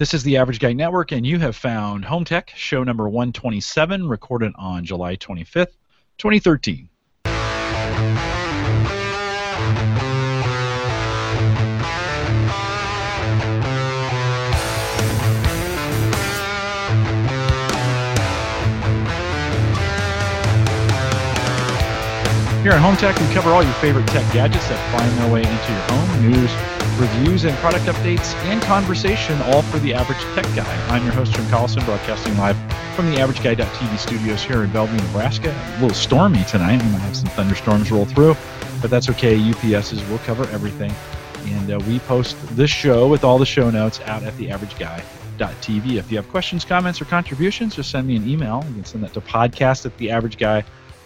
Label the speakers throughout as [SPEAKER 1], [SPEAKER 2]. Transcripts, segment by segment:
[SPEAKER 1] This is the Average Guy Network, and you have found Home Tech, show number 127, recorded on July 25th, 2013. Here at Home Tech, we cover all your favorite tech gadgets that find their way into your home, news, reviews, and product updates, and conversation, all for the Average Tech Guy. I'm your host, Jim Collison, broadcasting live from the AverageGuy.tv studios here in Bellevue, Nebraska. A little stormy tonight. We might have some thunderstorms roll through, but that's okay. UPSs will cover everything. And we post this show with all the show notes out at the AverageGuy.tv. If you have questions, comments, or contributions, just send me an email. You can send that to podcast@theaverageguy.tv.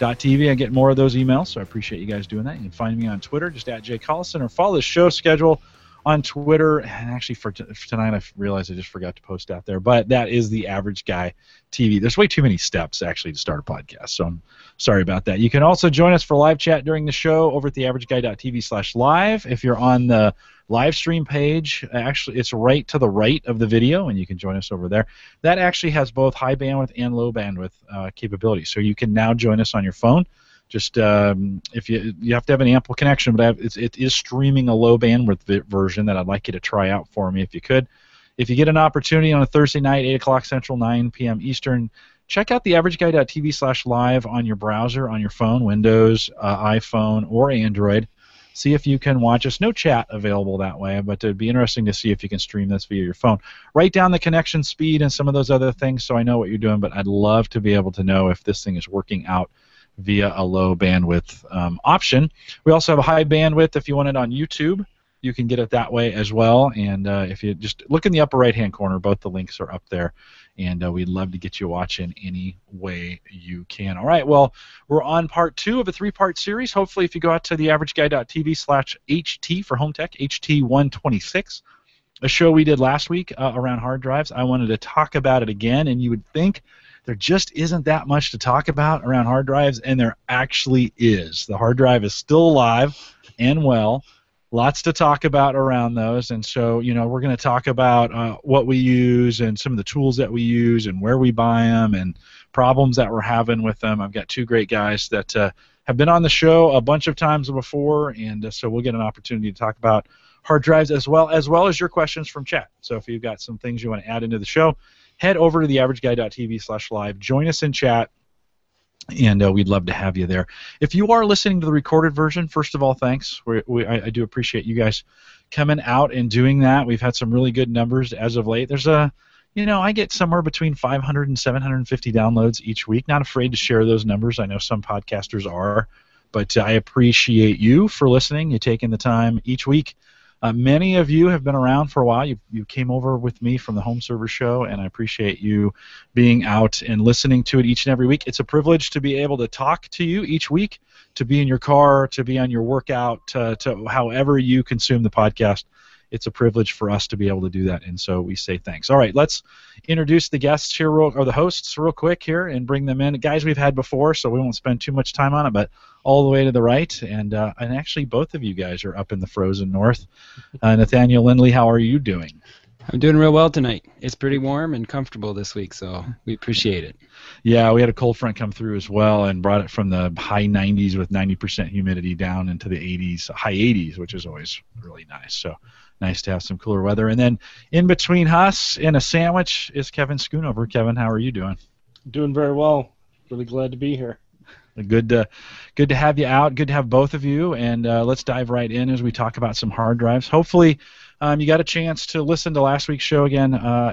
[SPEAKER 1] I get more of those emails, so I appreciate you guys doing that. You can find me on Twitter, just at Jay Collison, or follow the show schedule on Twitter. And actually, for tonight, I realized I just forgot to post out there, but that is the Average Guy TV. There's way too many steps, actually, to start a podcast, so I'm sorry about that. You can also join us for live chat during the show over at theaverageguy.tv/live. If you're on the live stream page, actually, it's right to the right of the video, and you can join us over there. That actually has both high bandwidth and low bandwidth capability, so you can now join us on your phone. Just if you have to have an ample connection, but it is streaming a low bandwidth version that I'd like you to try out for me if you could. If you get an opportunity on a Thursday night, 8 o'clock Central, 9 p.m. Eastern, check out the AverageGuy.tv/live on your browser, on your phone, Windows, iPhone, or Android. See if you can watch us. No chat available that way, but it'd be interesting to see if you can stream this via your phone. Write down the connection speed and some of those other things so I know what you're doing, but I'd love to be able to know if this thing is working out via a low bandwidth option. We also have a high bandwidth if you want it on YouTube. You can get it that way as well, and if you just look in the upper right-hand corner, both the links are up there, and we'd love to get you watching any way you can. All right, well, we're on part 2 of a 3-part series. Hopefully, if you go out to theaverageguy.tv/HT for Home Tech, HT126, a show we did last week around hard drives, I wanted to talk about it again, and you would think there just isn't that much to talk about around hard drives, and there actually is. The hard drive is still alive and well. Lots to talk about around those, and so we're going to talk about what we use and some of the tools that we use and where we buy them and problems that we're having with them. I've got 2 great guys that have been on the show a bunch of times before, and so we'll get an opportunity to talk about hard drives as well as your questions from chat. So if you've got some things you want to add into the show, head over to theaverageguy.tv/live. Join us in chat, and we'd love to have you there. If you are listening to the recorded version, first of all, thanks. I do appreciate you guys coming out and doing that. We've had some really good numbers as of late. There's I get somewhere between 500 and 750 downloads each week. Not afraid to share those numbers. I know some podcasters are, but I appreciate you for listening. You taking the time each week. Many of you have been around for a while. You came over with me from the Home Server Show, and I appreciate you being out and listening to it each and every week. It's a privilege to be able to talk to you each week, to be in your car, to be on your workout, to however you consume the podcast. It's a privilege for us to be able to do that, and so we say thanks. All right, let's introduce the guests here, or the hosts, real quick here, and bring them in. Guys we've had before, so we won't spend too much time on it, but all the way to the right, and actually both of you guys are up in the frozen north. Nathaniel Lindley, how are you doing?
[SPEAKER 2] I'm doing real well tonight. It's pretty warm and comfortable this week, so we appreciate it.
[SPEAKER 1] Yeah, we had a cold front come through as well and brought it from the high 90s with 90% humidity down into the 80s, high 80s, which is always really nice. So nice to have some cooler weather. And then in between us in a sandwich is Kevin Schoonover. Kevin, how are you doing?
[SPEAKER 3] Doing very well. Really glad to be here.
[SPEAKER 1] Good to have you out. Good to have both of you. And let's dive right in as we talk about some hard drives. Hopefully you got a chance to listen to last week's show again,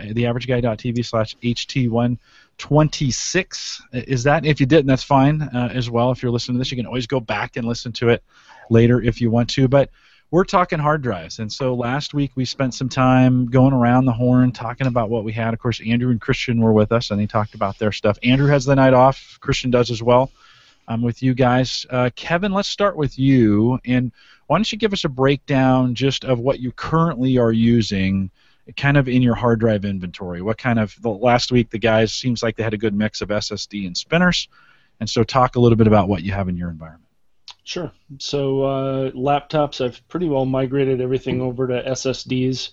[SPEAKER 1] theaverageguy.tv/HT126. Is that? If you didn't, that's fine as well. If you're listening to this, you can always go back and listen to it later if you want to. But we're talking hard drives. And so last week we spent some time going around the horn talking about what we had. Of course, Andrew and Christian were with us, and they talked about their stuff. Andrew has the night off. Christian does as well. I'm with you guys. Kevin, let's start with you. And why don't you give us a breakdown just of what you currently are using kind of in your hard drive inventory? What kind of, last week the guys seems like they had a good mix of SSD and spinners. And so talk a little bit about what you have in your environment.
[SPEAKER 3] Sure. So laptops, I've pretty well migrated everything over to SSDs.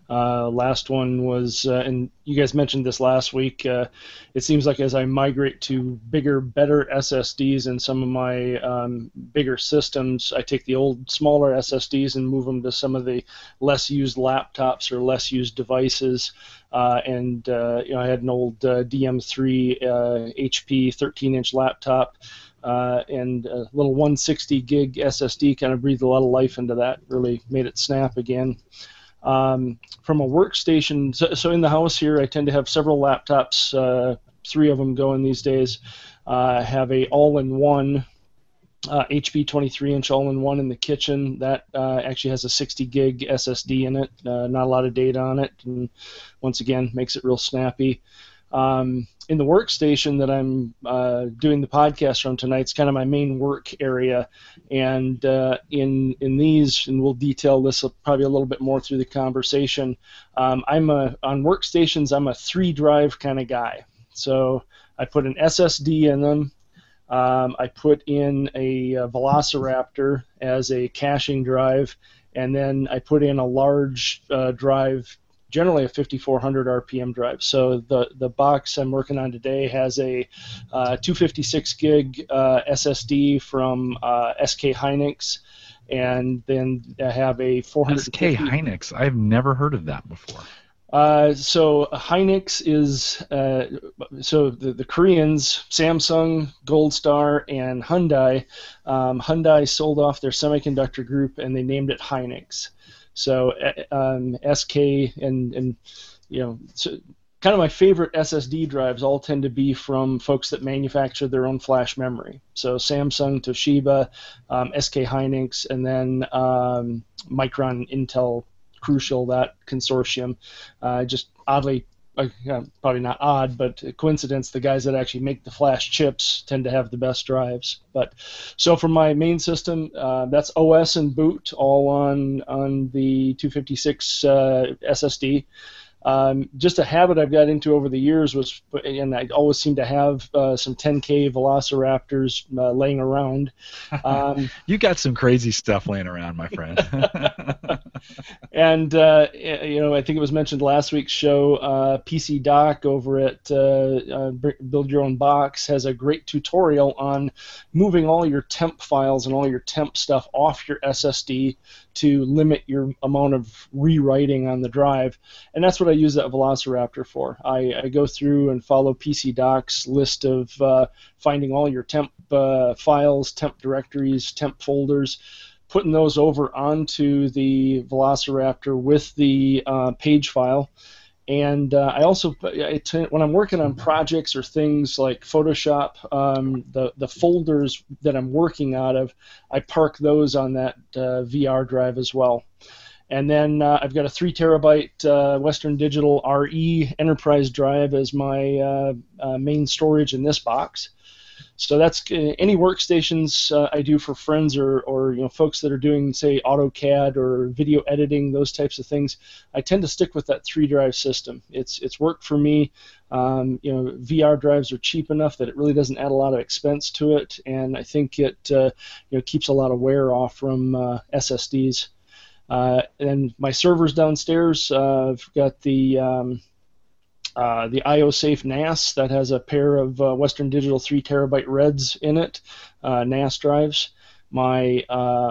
[SPEAKER 3] Last one was, and you guys mentioned this last week, it seems like as I migrate to bigger, better SSDs in some of my bigger systems, I take the old, smaller SSDs and move them to some of the less used laptops or less used devices. I had an old DM3 HP 13-inch laptop. And a little 160 gig SSD kind of breathed a lot of life into that, really made it snap again. From a workstation, so in the house here, I tend to have several laptops, 3 of them going these days. I have a all-in-one HP 23-inch all-in-one in the kitchen. That actually has a 60 gig SSD in it, not a lot of data on it, and once again, makes it real snappy. In the workstation that I'm doing the podcast from tonight, it's kind of my main work area, and in these, and we'll detail this probably a little bit more through the conversation. On workstations, I'm a 3-drive kind of guy. So I put an SSD in them. I put in a Velociraptor as a caching drive, and then I put in a large drive, generally a 5400 RPM drive. So the box I'm working on today has a 256 gig SSD from SK Hynix, and then I have a 450.
[SPEAKER 1] SK Hynix. I've never heard of that before.
[SPEAKER 3] So Hynix is so the Koreans, Samsung, Gold Star, and Hyundai. Hyundai sold off their semiconductor group and they named it Hynix. So SK and so kind of my favorite SSD drives all tend to be from folks that manufacture their own flash memory. So Samsung, Toshiba, SK Hynix, and then Micron, Intel, Crucial, that consortium. Just oddly, probably not odd, but a coincidence, the guys that actually make the flash chips tend to have the best drives. But so for my main system, that's OS and boot all on the 256 SSD. Just a habit I've got into over the years was, and I always seem to have some 10K Velociraptors laying around.
[SPEAKER 1] You got some crazy stuff laying around, my friend.
[SPEAKER 3] And I think it was mentioned last week's show. PC Doc over at Build Your Own Box has a great tutorial on moving all your temp files and all your temp stuff off your SSD to limit your amount of rewriting on the drive, and that's what I use that Velociraptor for. I go through and follow PC Doc's list of finding all your temp files, temp directories, temp folders, putting those over onto the Velociraptor with the page file. And I also, when I'm working on projects or things like Photoshop, the folders that I'm working out of, I park those on that VR drive as well. And then I've got a 3 terabyte Western Digital RE enterprise drive as my main storage in this box. So that's any workstations I do for friends or folks that are doing, say, AutoCAD or video editing, those types of things. I tend to stick with that 3-drive system. It's worked for me. VR drives are cheap enough that it really doesn't add a lot of expense to it, and I think it keeps a lot of wear off from SSDs. And my servers downstairs, I've got the IOSafe NAS that has a pair of Western Digital 3 terabyte Reds in it, NAS drives. My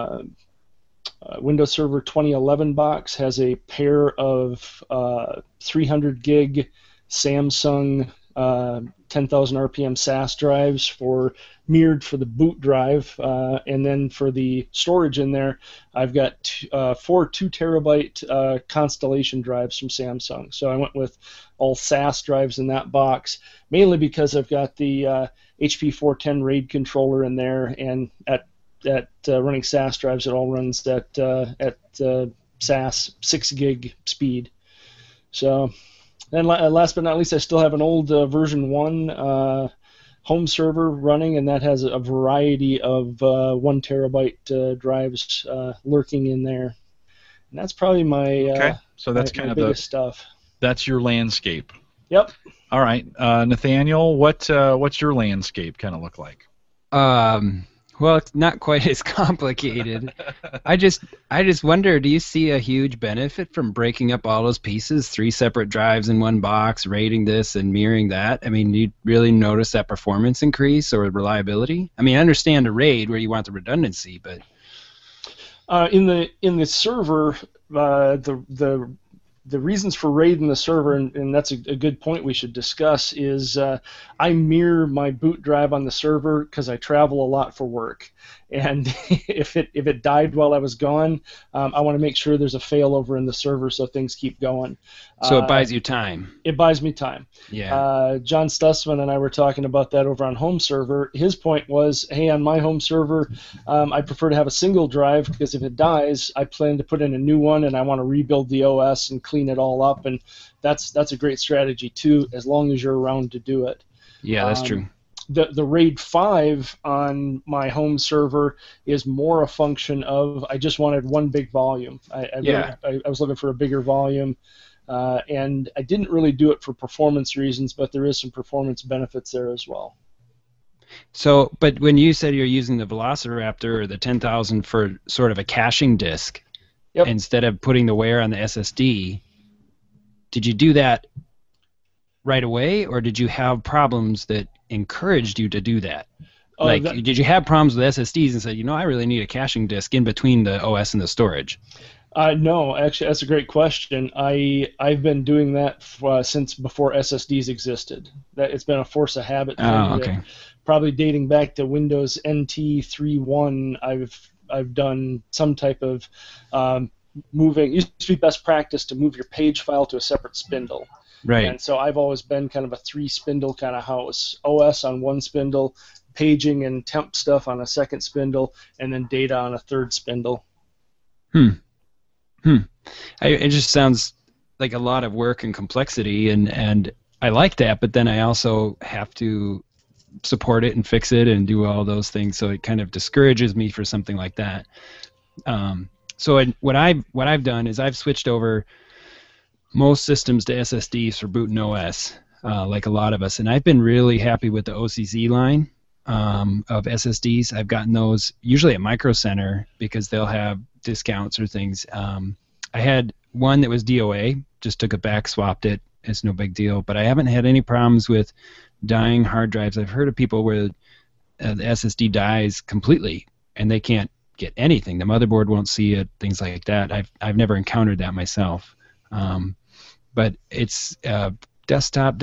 [SPEAKER 3] Windows Server 2011 box has a pair of 300 gig Samsung 10,000 RPM SAS drives mirrored for the boot drive, and then for the storage in there, I've got 4 2 terabyte Constellation drives from Samsung. So I went with all SAS drives in that box, mainly because I've got the HP 410 RAID controller in there, and at running SAS drives, it all runs at SAS 6 gig speed. So. Then last but not least, I still have an old version 1 home server running, and that has a variety of 1 terabyte drives lurking in there. And that's probably my
[SPEAKER 1] so that's
[SPEAKER 3] my
[SPEAKER 1] kind of
[SPEAKER 3] biggest stuff.
[SPEAKER 1] That's your landscape.
[SPEAKER 3] Yep.
[SPEAKER 1] All right, Nathaniel, what's your landscape kind of look like?
[SPEAKER 2] Well, it's not quite as complicated. I just wonder, do you see a huge benefit from breaking up all those pieces, 3 separate drives in one box, rating this and mirroring that? I mean, do you really notice that performance increase or reliability? I mean, I understand a RAID where you want the redundancy, but
[SPEAKER 3] in the server, the reasons for RAID in the server, and that's a good point we should discuss, is I mirror my boot drive on the server because I travel a lot for work. And if it died while I was gone, I want to make sure there's a failover in the server so things keep going.
[SPEAKER 2] So it buys you time.
[SPEAKER 3] It buys me time.
[SPEAKER 2] Yeah.
[SPEAKER 3] John Stussman and I were talking about that over on home server. His point was, hey, on my home server, I prefer to have a single drive because if it dies, I plan to put in a new one and I want to rebuild the OS and clean it all up. And that's a great strategy too, as long as you're around to do it.
[SPEAKER 2] Yeah, that's true.
[SPEAKER 3] The RAID 5 on my home server is more a function of I just wanted one big volume. I was looking for a bigger volume, and I didn't really do it for performance reasons, but there is some performance benefits there as well.
[SPEAKER 2] So, but when you said you're using the Velociraptor or the 10,000 for sort of a caching disk, instead of putting the wear on the SSD, did you do that right away, or did you have problems that encouraged you to do that? Did you have problems with SSDs and said, I really need a caching disk in between the OS and the storage?
[SPEAKER 3] No, actually, that's a great question. I've been doing that since before SSDs existed. It's been a force of habit. Probably dating back to Windows NT 3.1. I've done some type of moving. It used to be best practice to move your page file to a separate spindle.
[SPEAKER 2] Right.
[SPEAKER 3] And so I've always been kind of a 3-spindle kind of house. OS on one spindle, paging and temp stuff on a second spindle, and then data on a third spindle.
[SPEAKER 2] It just sounds like a lot of work and complexity, and I like that, but then I also have to support it and fix it and do all those things, so it kind of discourages me for something like that. What I've done is I've switched over most systems to SSDs for booting OS, like a lot of us, and I've been really happy with the OCZ line of SSDs. I've gotten those usually at Micro Center because they'll have discounts or things. I had one that was DOA, just took it back, swapped it. It's no big deal, but I haven't had any problems with dying hard drives. I've heard of people where the SSD dies completely and they can't get anything. The motherboard won't see it, things like that. I've never encountered that myself. But it's desktop,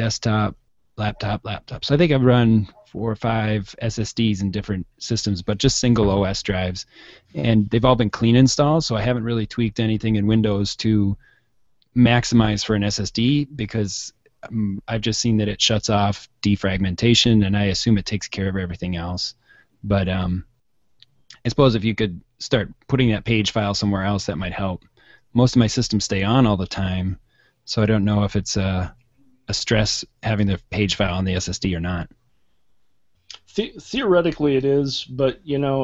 [SPEAKER 2] laptop. So I think I've run 4 or 5 SSDs in different systems, but just single OS drives. And they've all been clean installs, so I haven't really tweaked anything in Windows to maximize for an SSD because I've just seen that it shuts off defragmentation, and I assume it takes care of everything else. But I suppose if you could start putting that page file somewhere else, that might help. Most of my systems stay on all the time, so I don't know if it's a stress having the page file on the SSD or not.
[SPEAKER 3] Theoretically, it is, but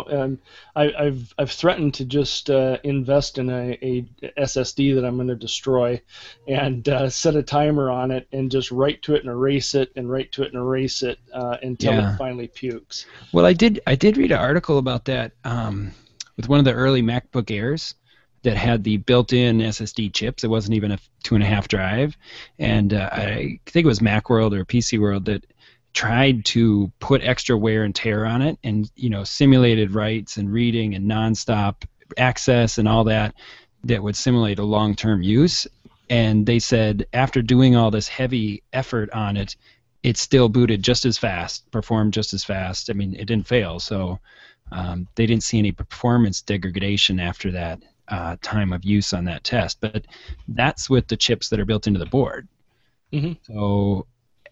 [SPEAKER 3] I've threatened to just invest in a SSD that I'm going to destroy, and set a timer on it, and just write to it and erase it, and write to it and erase it until it finally pukes.
[SPEAKER 2] Well, I did read an article about that with one of the early MacBook Airs that had the built-in SSD chips. It wasn't even a 2.5 drive, and I think it was Macworld or PC World that tried to put extra wear and tear on it, and simulated writes and reading and nonstop access and all that would simulate a long-term use. And they said after doing all this heavy effort on it, it still booted just as fast, performed just as fast. I mean, it didn't fail, so they didn't see any performance degradation after that time of use on that test. But that's with the chips that are built into the board. Mm-hmm. So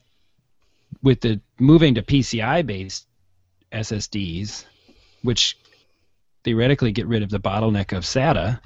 [SPEAKER 2] with the moving to PCI-based SSDs, which theoretically get rid of the bottleneck of SATA,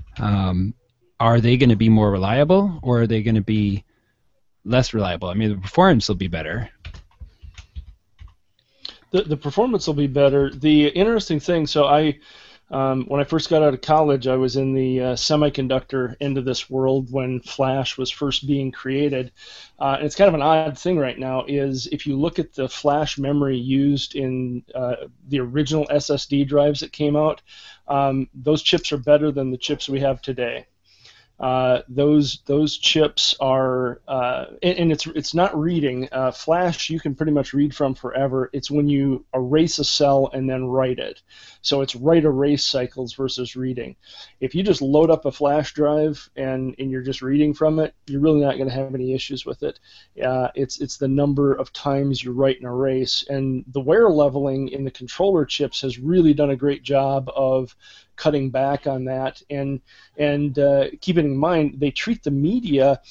[SPEAKER 2] are they going to be more reliable, or are they going to be less reliable? I mean, the performance will be better.
[SPEAKER 3] The performance will be better. The interesting thing, so I When I first got out of college, I was in the semiconductor end of this world when Flash was first being created. And it's kind of an odd thing right now is if you look at the Flash memory used in the original SSD drives that came out, those chips are better than the chips we have today. Those chips are, and it's not reading. Flash you can pretty much read from forever. It's when you erase a cell and then write it. So it's write erase cycles versus reading. If you just load up a flash drive and you're just reading from it, you're really not going to have any issues with it. It's the number of times you write and erase, and the wear leveling in the controller chips has really done a great job of cutting back on that, and keeping in mind they treat the media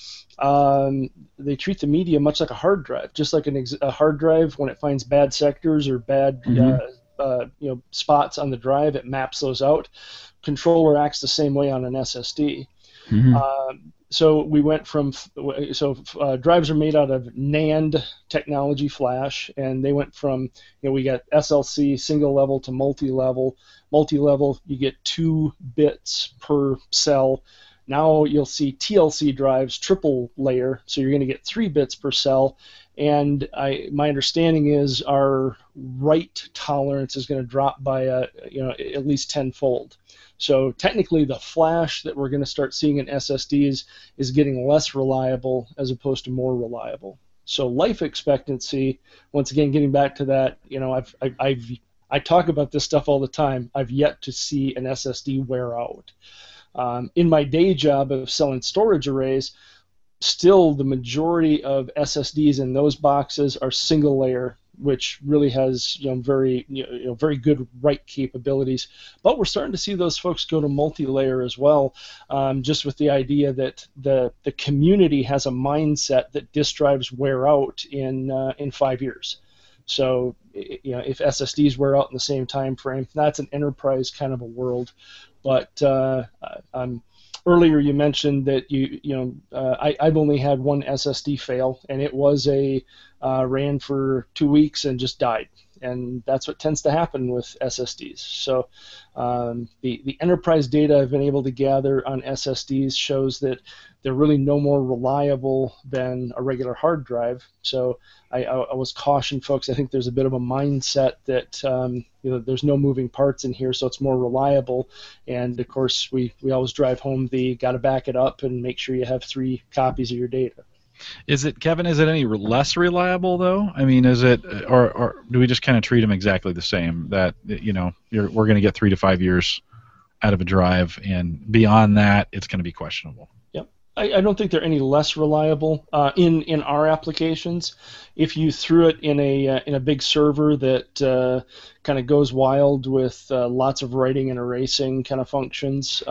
[SPEAKER 3] much like a hard drive, just like a hard drive. When it finds bad sectors or bad spots on the drive, it maps those out. Controller acts the same way on an SSD. So we went from drives are made out of NAND technology flash, and they went from we got SLC single level to multi-level. Multi-level, you get 2 bits per cell. Now you'll see TLC drives triple layer, so you're going to get 3 bits per cell. And my understanding is our write tolerance is going to drop by at least tenfold. So technically, the flash that we're going to start seeing in SSDs is getting less reliable as opposed to more reliable. So life expectancy, once again, getting back to that, I talk about this stuff all the time. I've yet to see an SSD wear out. In my day job of selling storage arrays, still the majority of SSDs in those boxes are single layer, which really has very good write capabilities. But we're starting to see those folks go to multi-layer as well, just with the idea that the community has a mindset that disk drives wear out in 5 years. So if SSDs wear out in the same time frame, that's an enterprise kind of a world. But earlier you mentioned that I've only had one SSD fail, and it was ran for 2 weeks and just died. And that's what tends to happen with SSDs. So the enterprise data I've been able to gather on SSDs shows that they're really no more reliable than a regular hard drive. So I was caution folks. I think there's a bit of a mindset that there's no moving parts in here, so it's more reliable. And of course, we always drive home the got to back it up and make sure you have 3 copies of your data.
[SPEAKER 1] Kevin, is it any less reliable though? I mean, is it, or do we just kind of treat them exactly the same? That we're going to get 3 to 5 years out of a drive, and beyond that, it's going to be questionable.
[SPEAKER 3] Yep, I don't think they're any less reliable in our applications. If you threw it in a big server that kind of goes wild with lots of writing and erasing kind of functions.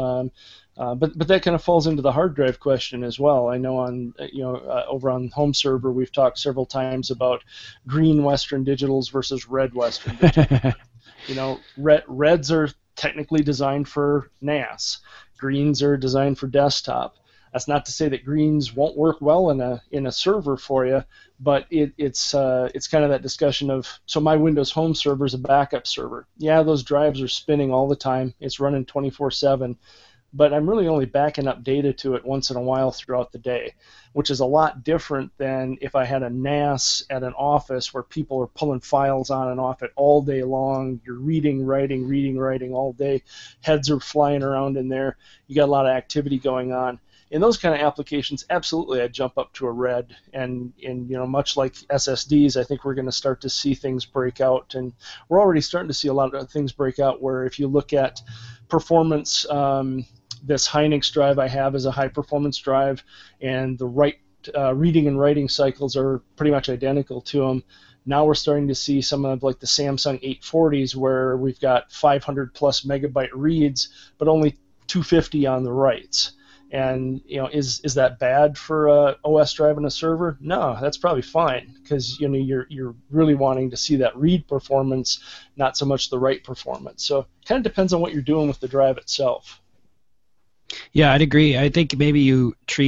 [SPEAKER 3] But that kind of falls into the hard drive question as well. I know over on home server we've talked several times about green Western Digitals versus red Western Digitals. Reds are technically designed for NAS. Greens are designed for desktop. That's not to say that greens won't work well in a server for you, but it's kind of that discussion of, so my Windows Home server is a backup server. Yeah, those drives are spinning all the time. It's running 24/7. But I'm really only backing up data to it once in a while throughout the day, which is a lot different than if I had a NAS at an office where people are pulling files on and off it all day long. You're reading, writing all day. Heads are flying around in there. You got a lot of activity going on. In those kind of applications, absolutely, I'd jump up to a red. And much like SSDs, I think we're going to start to see things break out. And we're already starting to see a lot of things break out where if you look at performance, this Hynix drive I have is a high-performance drive, and the reading and writing cycles are pretty much identical to them. Now we're starting to see some of like the Samsung 840s where we've got 500-plus megabyte reads, but only 250 on the writes. And is that bad for a OS drive and a server? No, that's probably fine because you're really wanting to see that read performance, not so much the write performance. So it kind of depends on what you're doing with the drive itself.
[SPEAKER 2] Yeah, I'd agree. I think maybe you treat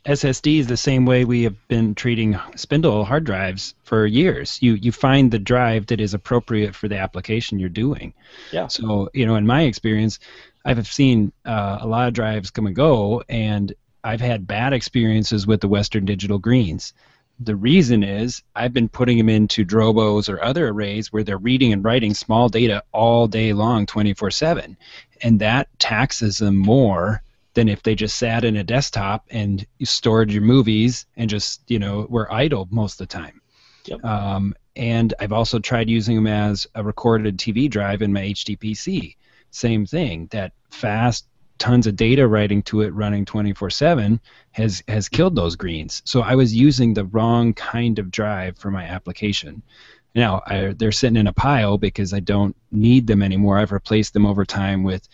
[SPEAKER 2] SSDs the same way we have been treating spindle hard drives for years. You find the drive that is appropriate for the application you're doing.
[SPEAKER 3] Yeah.
[SPEAKER 2] So, in my experience, I've seen a lot of drives come and go, and I've had bad experiences with the Western Digital Greens. The reason is I've been putting them into Drobos or other arrays where they're reading and writing small data all day long, 24/7, and that taxes them more than if they just sat in a desktop and you stored your movies and just, were idle most of the time.
[SPEAKER 3] Yep.
[SPEAKER 2] And I've also tried using them as a recorded TV drive in my HDPC. Same thing. That fast, tons of data writing to it running 24/7 has killed those greens. So I was using the wrong kind of drive for my application. Now, they're sitting in a pile because I don't need them anymore. I've replaced them over time with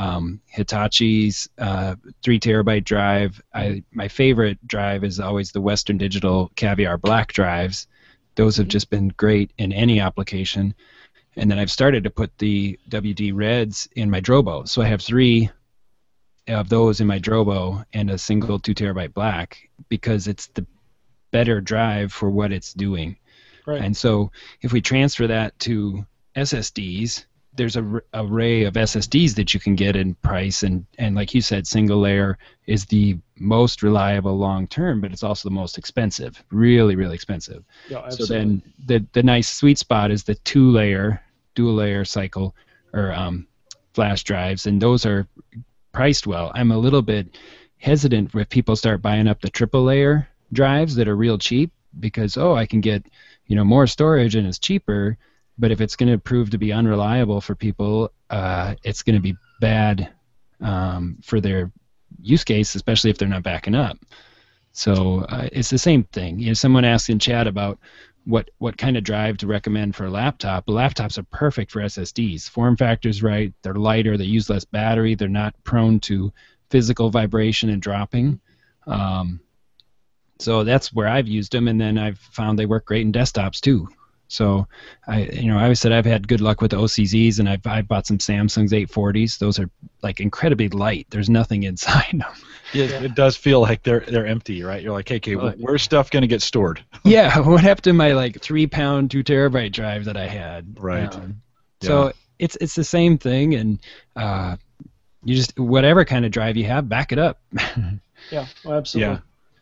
[SPEAKER 2] Hitachi's 3 terabyte drive. My favorite drive is always the Western Digital Caviar Black drives. Those have just been great in any application. And then I've started to put the WD Reds in my Drobo. So I have 3 of those in my Drobo and a single 2 terabyte black because it's the better drive for what it's doing.
[SPEAKER 3] Right.
[SPEAKER 2] And so if we transfer that to SSDs, there's a array of SSDs that you can get in price, and like you said, single layer is the most reliable long term, but it's also the most expensive, really, really expensive.
[SPEAKER 3] Yeah,
[SPEAKER 2] so
[SPEAKER 3] absolutely.
[SPEAKER 2] then the nice sweet spot is the 2-layer, dual layer cycle or flash drives, and those are priced well. I'm a little bit hesitant if people start buying up the triple layer drives that are real cheap because I can get more storage and it's cheaper. But if it's going to prove to be unreliable for people, it's going to be bad for their use case, especially if they're not backing up. So it's the same thing. Someone asked in chat about what kind of drive to recommend for a laptop. Well, laptops are perfect for SSDs. Form factor's right. They're lighter. They use less battery. They're not prone to physical vibration and dropping. So that's where I've used them, and then I've found they work great in desktops too. So I always said I've had good luck with the OCZs, and I've bought some Samsung's 840s. Those are like incredibly light. There's nothing inside them.
[SPEAKER 1] Yeah, it does feel like they're empty, right? You're like, okay, where's stuff going to get stored?
[SPEAKER 2] Yeah, what happened to my 3-pound 2 terabyte drive that I had?
[SPEAKER 1] Right.
[SPEAKER 2] So it's the same thing, and you just whatever kind of drive you have, back it up.
[SPEAKER 3] Yeah, well, absolutely.
[SPEAKER 1] Yeah.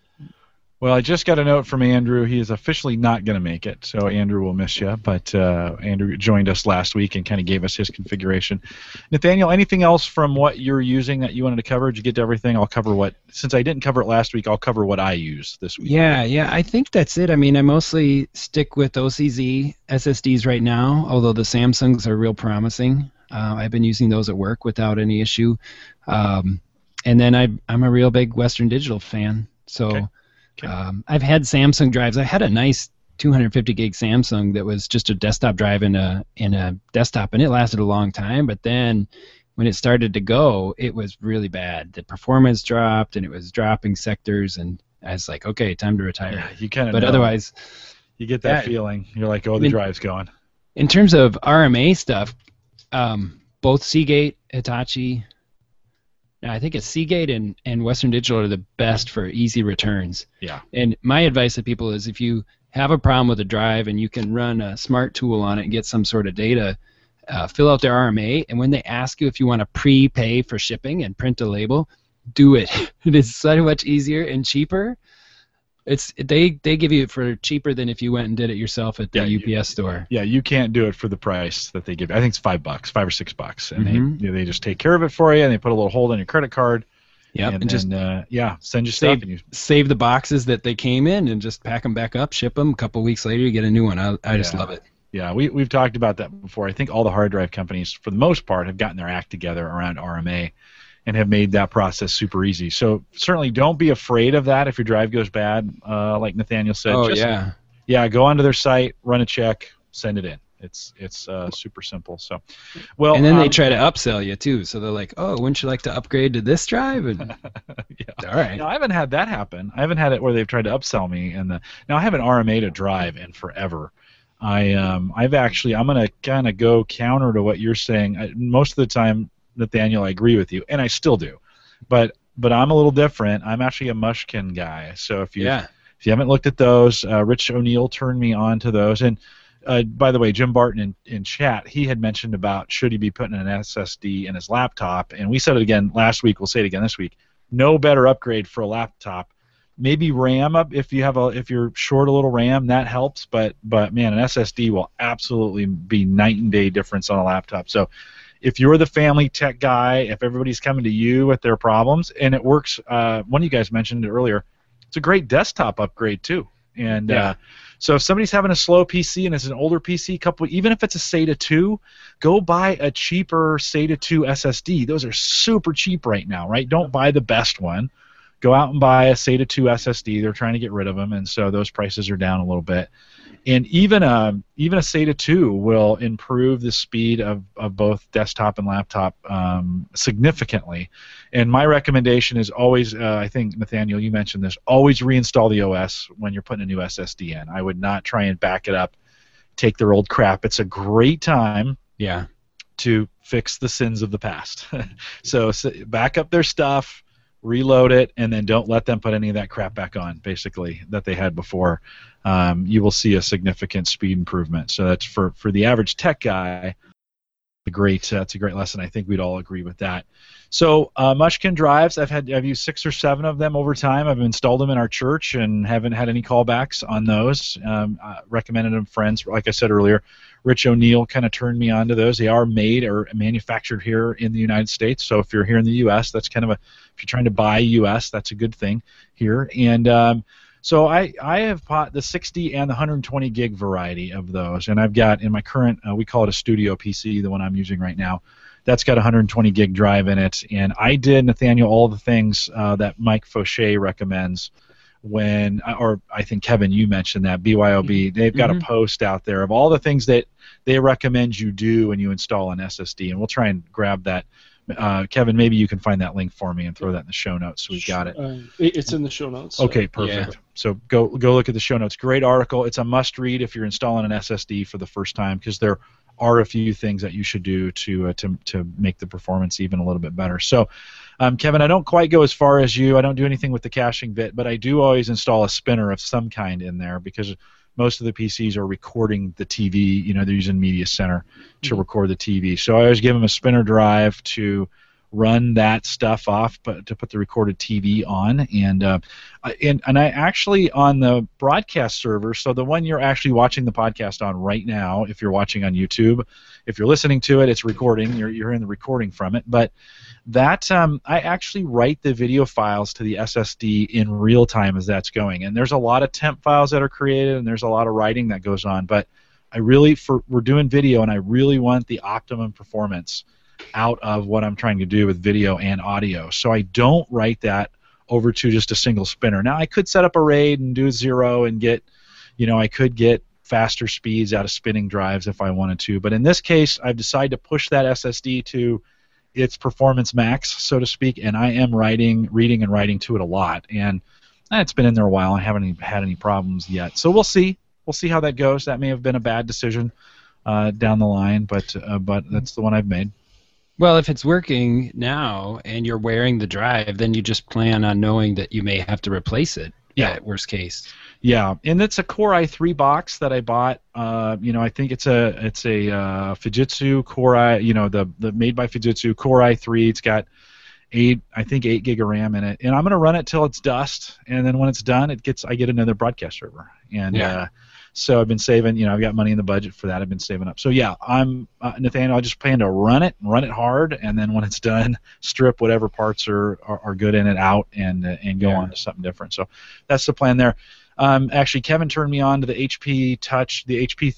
[SPEAKER 1] Well, I just got a note from Andrew. He is officially not going to make it, so Andrew will miss you. But Andrew joined us last week and kind of gave us his configuration. Nathaniel, anything else from what you're using that you wanted to cover? Did you get to everything? I'll cover since I didn't cover it last week, I'll cover what I use this week.
[SPEAKER 2] Yeah, I think that's it. I mean, I mostly stick with OCZ SSDs right now, although the Samsungs are real promising. I've been using those at work without any issue. And then I'm a real big Western Digital fan, so... Okay. I've had Samsung drives. I had a nice 250 gig Samsung that was just a desktop drive in a desktop, and it lasted a long time. But then when it started to go, it was really bad. The performance dropped, and it was dropping sectors, and I was like, okay, time to retire.
[SPEAKER 1] Yeah, you kind of.
[SPEAKER 2] But otherwise,
[SPEAKER 1] you get that feeling. You're like, the drive's gone.
[SPEAKER 2] In terms of RMA stuff, both Seagate, Hitachi. Now, I think it's Seagate and Western Digital are the best for easy returns.
[SPEAKER 1] Yeah.
[SPEAKER 2] And my advice to people is if you have a problem with a drive and you can run a smart tool on it and get some sort of data, fill out their RMA, and when they ask you if you want to prepay for shipping and print a label, do it. It is so much easier and cheaper. They give you it for cheaper than if you went and did it yourself at the UPS store.
[SPEAKER 1] Yeah, you can't do it for the price that they give. I think it's $5, $5 or $6, and they just take care of it for you, and they put a little hold on your credit card.
[SPEAKER 2] Yeah,
[SPEAKER 1] and just send you stuff. And
[SPEAKER 2] save the boxes that they came in, and just pack them back up, ship them. A couple weeks later, you get a new one. I just love it.
[SPEAKER 1] Yeah, we've talked about that before. I think all the hard drive companies, for the most part, have gotten their act together around RMA. And have made that process super easy. So certainly don't be afraid of that if your drive goes bad, like Nathaniel said.
[SPEAKER 2] Yeah,
[SPEAKER 1] go onto their site, run a check, send it in. It's super simple. So, well,
[SPEAKER 2] and then they try to upsell you too. So they're like, "Oh, wouldn't you like to upgrade to this drive?" And, all right.
[SPEAKER 1] No, I haven't had that happen. I haven't had it where they've tried to upsell me. Now I have an RMA to drive in forever. I'm going to kind of go counter to what you're saying. Most of the time, Nathaniel, I agree with you, and I still do. But but I'm a little different. I'm actually a Mushkin guy. So if you
[SPEAKER 2] Yeah.
[SPEAKER 1] if you haven't looked at those, Rich O'Neill turned me on to those. And by the way, Jim Barton in chat, he had mentioned about should he be putting an SSD in his laptop, and we said it again last week. We'll say it again this week. No better upgrade for a laptop. Maybe RAM up if you're short a little RAM, that helps. But man, an SSD will absolutely be night and day difference on a laptop. So if you're the family tech guy, if everybody's coming to you with their problems, and it works, one of you guys mentioned it earlier, it's a great desktop upgrade too. And so if somebody's having a slow PC and it's an older PC, even if it's a SATA 2, go buy a cheaper SATA 2 SSD. Those are super cheap right now, right? Don't buy the best one. Go out and buy a SATA 2 SSD. They're trying to get rid of them, and so those prices are down a little bit. And even a SATA 2 will improve the speed of both desktop and laptop significantly. And my recommendation is always, I think, Nathaniel, you mentioned this, always reinstall the OS when you're putting a new SSD in. I would not try and back it up, take their old crap. It's a great time to fix the sins of the past. So back up their stuff, reload it, and then don't let them put any of that crap back on, basically, that they had before. You will see a significant speed improvement. So that's for the average tech guy, that's a great lesson. I think we'd all agree with that. So Mushkin drives, I've used 6 or 7 of them over time. I've installed them in our church and haven't had any callbacks on those. Recommended them friends. Like I said earlier, Rich O'Neill kind of turned me on to those. They are made or manufactured here in the United States. So if you're here in the U.S., that's kind of if you're trying to buy U.S., that's a good thing here. And so I have bought the 60 and the 120 gig variety of those, and I've got in my current, we call it a studio PC, the one I'm using right now. That's got a 120 gig drive in it, and I did, Nathaniel, all the things that Mike Fauché recommends or I think, Kevin, you mentioned that, BYOB. They've got a post out there of all the things that they recommend you do when you install an SSD, and we'll try and grab that. Kevin, maybe you can find that link for me and throw that in the show notes so we've got it.
[SPEAKER 3] It's in the show notes.
[SPEAKER 1] Okay, perfect. Yeah. So go look at the show notes. Great article. It's a must-read if you're installing an SSD for the first time, because there are a few things that you should do to make the performance even a little bit better. So, Kevin, I don't quite go as far as you. I don't do anything with the caching bit, but I do always install a spinner of some kind in there, because most of the PCs are recording the TV. You know, they're using Media Center to record the TV. So I always give them a spinner drive to run that stuff off, but to put the recorded TV on. And I actually, on the broadcast server, so the one you're actually watching the podcast on right now, if you're watching on YouTube, if you're listening to it, it's recording. You're hearing the recording from it. But that I actually write the video files to the SSD in real time as that's going. And there's a lot of temp files that are created, and there's a lot of writing that goes on. But we're doing video, and I really want the optimum performance out of what I'm trying to do with video and audio. So I don't write that over to just a single spinner. Now, I could set up a RAID and do 0 and I could get faster speeds out of spinning drives if I wanted to. But in this case, I've decided to push that SSD to its performance max, so to speak, and I am reading and writing to it a lot. And it's been in there a while. I haven't had any problems yet. So we'll see. We'll see how that goes. That may have been a bad decision down the line, but that's the one I've made.
[SPEAKER 2] Well, if it's working now and you're wearing the drive, then you just plan on knowing that you may have to replace it. At worst case.
[SPEAKER 1] Yeah, and it's a Core i3 box that I bought. I think it's a Fujitsu Core i, the made by Fujitsu Core i3. It's got 8 gig of RAM in it, and I'm gonna run it till it's dust, and then when it's done, I get another broadcast server, and so I've been saving. I've got money in the budget for that. I've been saving up. So yeah, I'm Nathaniel. I just plan to run it hard, and then when it's done, strip whatever parts are good in it out, and go on to something different. So that's the plan there. Actually, Kevin turned me on to the HP Touch, the HP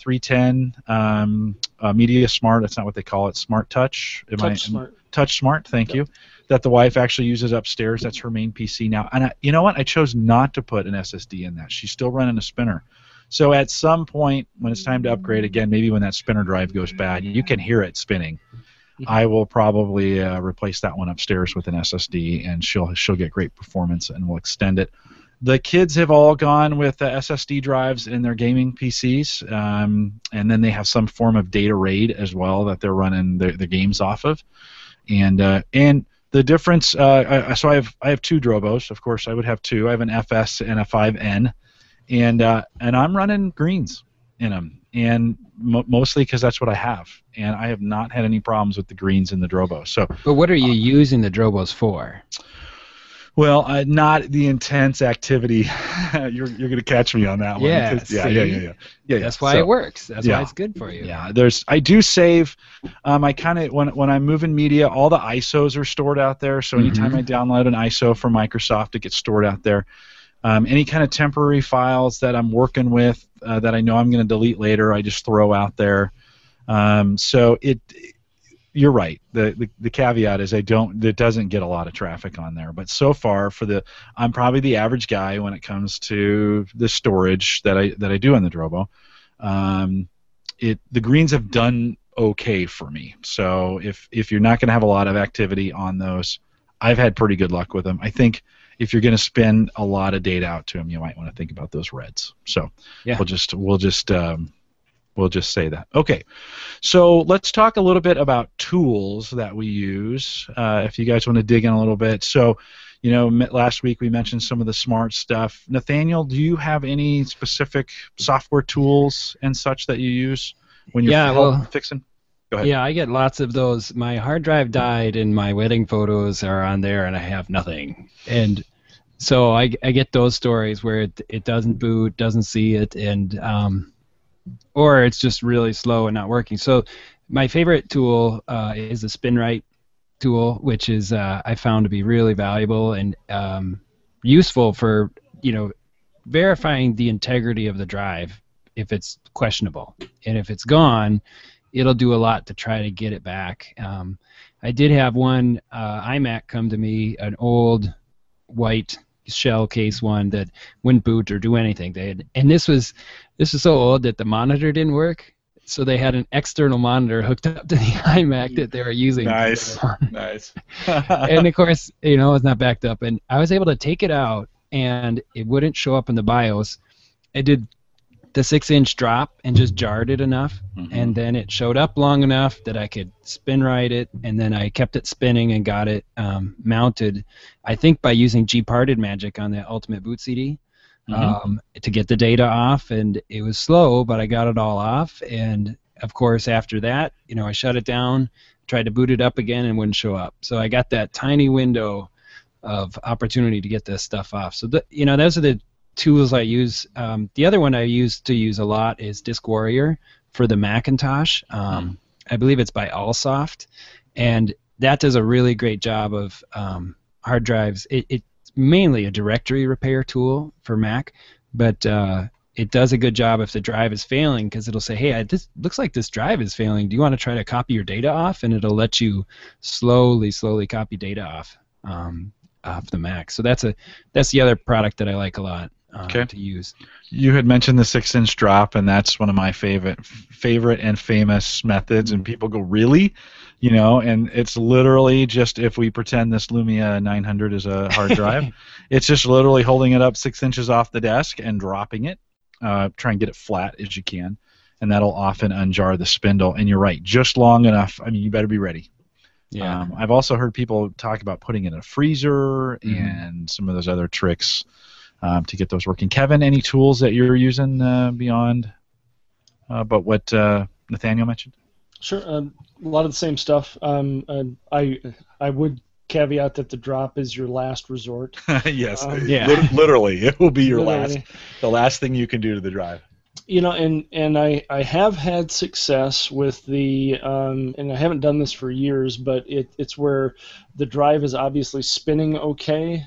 [SPEAKER 1] 310 Media Smart. That's not what they call it. Smart Touch. Touch Smart. Thank you. That the wife actually uses upstairs. That's her main PC now. And you know what? I chose not to put an SSD in that. She's still running a spinner. So at some point, when it's time to upgrade again, maybe when that spinner drive goes bad, you can hear it spinning. I will probably replace that one upstairs with an SSD, and she'll get great performance, and we'll extend it. The kids have all gone with SSD drives in their gaming PCs, and then they have some form of data RAID as well that they're running the games off of. And The difference, so I have two Drobos. Of course, I would have two. I have an FS and a 5N, and I'm running greens in them, and mostly because that's what I have, and I have not had any problems with the greens in the Drobo. So,
[SPEAKER 2] but what are you using the Drobos for?
[SPEAKER 1] Well, not the intense activity. You're gonna catch me on that one.
[SPEAKER 2] Yeah. That's why it works. That's why it's good for you.
[SPEAKER 1] Yeah, I do save. I kind of when I'm moving media, all the ISOs are stored out there. So anytime I download an ISO from Microsoft, it gets stored out there. Any kind of temporary files that I'm working with that I know I'm going to delete later, I just throw out there. So you're right. The caveat is it doesn't get a lot of traffic on there. But so far I'm probably the average guy when it comes to the storage that I do in the Drobo. The greens have done okay for me. So if you're not going to have a lot of activity on those, I've had pretty good luck with them. I think if you're going to spend a lot of data out to them, you might want to think about those reds. So we'll just say that. Okay, so let's talk a little bit about tools that we use. If you guys want to dig in a little bit. So, last week we mentioned some of the smart stuff. Nathaniel, do you have any specific software tools and such that you use when you're fixing? Go ahead.
[SPEAKER 2] Yeah, I get lots of those. My hard drive died, and my wedding photos are on there, and I have nothing. And so I get those stories where it doesn't boot, doesn't see it, and or it's just really slow and not working. So my favorite tool is the SpinRite tool, which is I found to be really valuable and useful for verifying the integrity of the drive if it's questionable, and if it's gone, it'll do a lot to try to get it back. I did have one iMac come to me, an old white shell case one that wouldn't boot or do anything. And this was so old that the monitor didn't work, so they had an external monitor hooked up to the iMac that they were using.
[SPEAKER 1] Nice.
[SPEAKER 2] And of course, it's not backed up, and I was able to take it out, and it wouldn't show up in the BIOS. I did the 6-inch drop and just jarred it enough, and then it showed up long enough that I could SpinRite it, and then I kept it spinning and got it mounted, I think by using Gparted Magic on the Ultimate Boot CD to get the data off, and it was slow, but I got it all off, and of course after that, I shut it down, tried to boot it up again, and wouldn't show up. So I got that tiny window of opportunity to get this stuff off. So those are the tools I use. The other one I used to use a lot is Disk Warrior for the Macintosh. I believe it's by Allsoft, and that does a really great job of hard drives. It's mainly a directory repair tool for Mac, but it does a good job if the drive is failing, because it'll say, hey, this looks like this drive is failing. Do you want to try to copy your data off? And it'll let you slowly copy data off the Mac. So that's the other product that I like a lot. To use.
[SPEAKER 1] You had mentioned the 6-inch drop, and that's one of my favorite and famous methods. And people go, really? And it's literally just, if we pretend this Lumia 900 is a hard drive, it's just literally holding it up 6 inches off the desk and dropping it. Try and get it flat as you can, and that'll often unjar the spindle. And you're right, just long enough. I mean, you better be ready.
[SPEAKER 2] Yeah.
[SPEAKER 1] I've also heard people talk about putting it in a freezer and some of those other tricks to get those working. Kevin, any tools that you're using beyond but what Nathaniel mentioned?
[SPEAKER 3] Sure. A lot of the same stuff. I would caveat that the drop is your last resort.
[SPEAKER 1] Yes. Literally, it will be your the last thing you can do to the drive.
[SPEAKER 3] And I have had success with the, and I haven't done this for years, but it's where the drive is obviously spinning okay,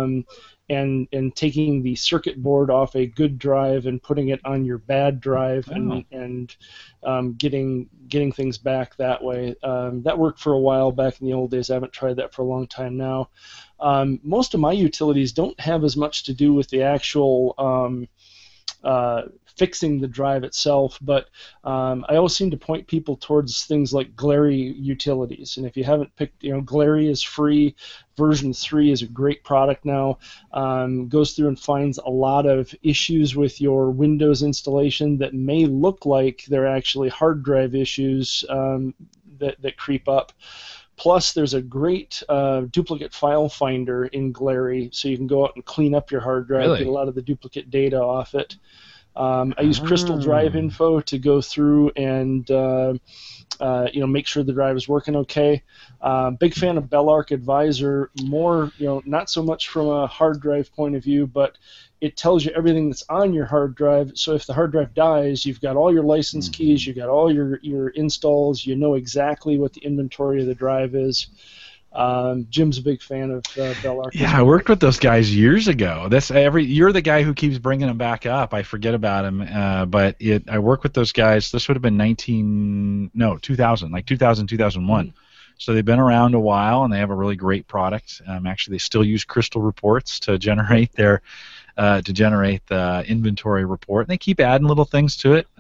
[SPEAKER 3] and taking the circuit board off a good drive and putting it on your bad drive and getting things back that way. That worked for a while back in the old days. I haven't tried that for a long time now. Most of my utilities don't have as much to do with the actual fixing the drive itself, but I always seem to point people towards things like Glary utilities. And if you haven't picked, Glary is free. Version 3 is a great product now. Goes through and finds a lot of issues with your Windows installation that may look like they're actually hard drive issues that creep up. Plus, there's a great duplicate file finder in Glary, so you can go out and clean up your hard drive, get a lot of the duplicate data off it. I use Crystal Drive Info to go through and make sure the drive is working okay. Big fan of Belarc Advisor, more, not so much from a hard drive point of view, but it tells you everything that's on your hard drive. So if the hard drive dies, you've got all your license keys, you've got all your installs, you know exactly what the inventory of the drive is. Jim's a big fan of Belarc.
[SPEAKER 1] Yeah, I worked with those guys years ago. You're the guy who keeps bringing them back up. I forget about him, but I worked with those guys. This would have been 2000, like 2000, 2001. Mm-hmm. So they've been around a while, and they have a really great product. Actually, they still use Crystal reports to generate the inventory report. And they keep adding little things to it,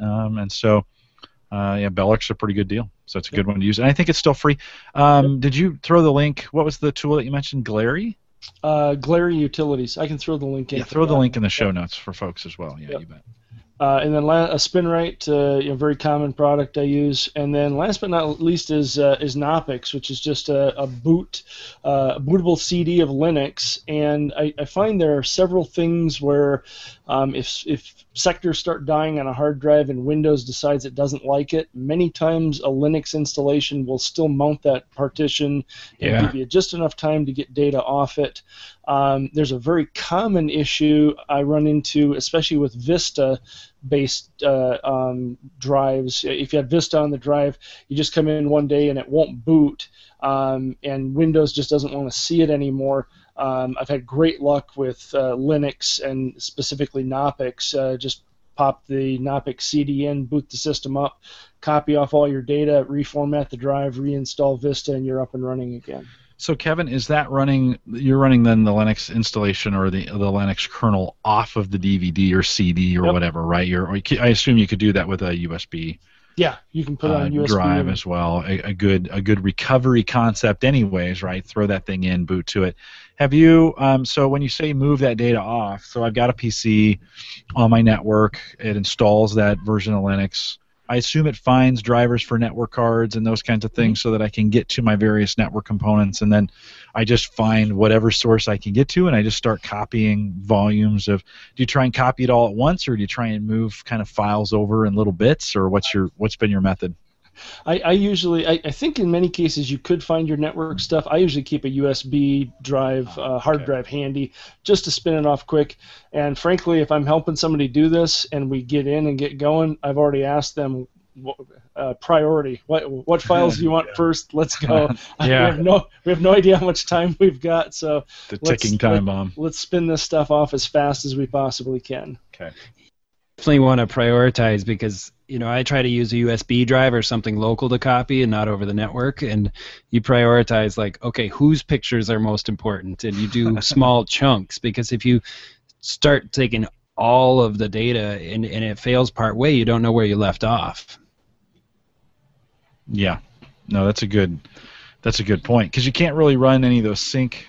[SPEAKER 1] Belarc's a pretty good deal. So it's a good one to use. And I think it's still free. Did you throw the link? What was the tool that you mentioned? Glary?
[SPEAKER 3] Glary Utilities. I can throw the link in.
[SPEAKER 1] Yeah, throw the link in the show notes for folks as well. Yeah, you bet.
[SPEAKER 3] And then a SpinRite, very common product I use. And then last but not least is Knoppix, which is just a bootable CD of Linux. And I find there are several things where if sectors start dying on a hard drive and Windows decides it doesn't like it, many times a Linux installation will still mount that partition and give you just enough time to get data off it. There's a very common issue I run into, especially with Vista-based drives. If you have Vista on the drive, you just come in one day and it won't boot, and Windows just doesn't want to see it anymore. I've had great luck with Linux and specifically Knoppix. Just pop the Knoppix CD in, boot the system up, copy off all your data, reformat the drive, reinstall Vista, and you're up and running again.
[SPEAKER 1] So Kevin, is that you're running then the Linux installation or the Linux kernel off of the DVD or CD or whatever, right? I assume you could do that with a USB.
[SPEAKER 3] Yeah, you can put it on USB
[SPEAKER 1] drive as well. A good recovery concept, anyways, right? Throw that thing in, boot to it. Have you? So when you say move that data off, so I've got a PC on my network. It installs that version of Linux. I assume it finds drivers for network cards and those kinds of things so that I can get to my various network components, and then I just find whatever source I can get to, and I just start copying volumes of. Do you try and copy it all at once, or do you try and move kind of files over in little bits, or what's been your method?
[SPEAKER 3] I think in many cases you could find your network stuff. I usually keep a USB drive, hard drive handy, just to spin it off quick. And frankly, if I'm helping somebody do this and we get in and get going, I've already asked them priority. What files do you want first? Let's go. We have no idea how much time we've got, so
[SPEAKER 1] the ticking time bomb.
[SPEAKER 3] Let's spin this stuff off as fast as we possibly can.
[SPEAKER 1] Okay.
[SPEAKER 2] Definitely want to prioritize because I try to use a USB drive or something local to copy and not over the network, and you prioritize okay, whose pictures are most important, and you do small chunks, because if you start taking all of the data and it fails part way, you don't know where you left off.
[SPEAKER 1] Yeah, no, that's a good point, because you can't really run any of those sync.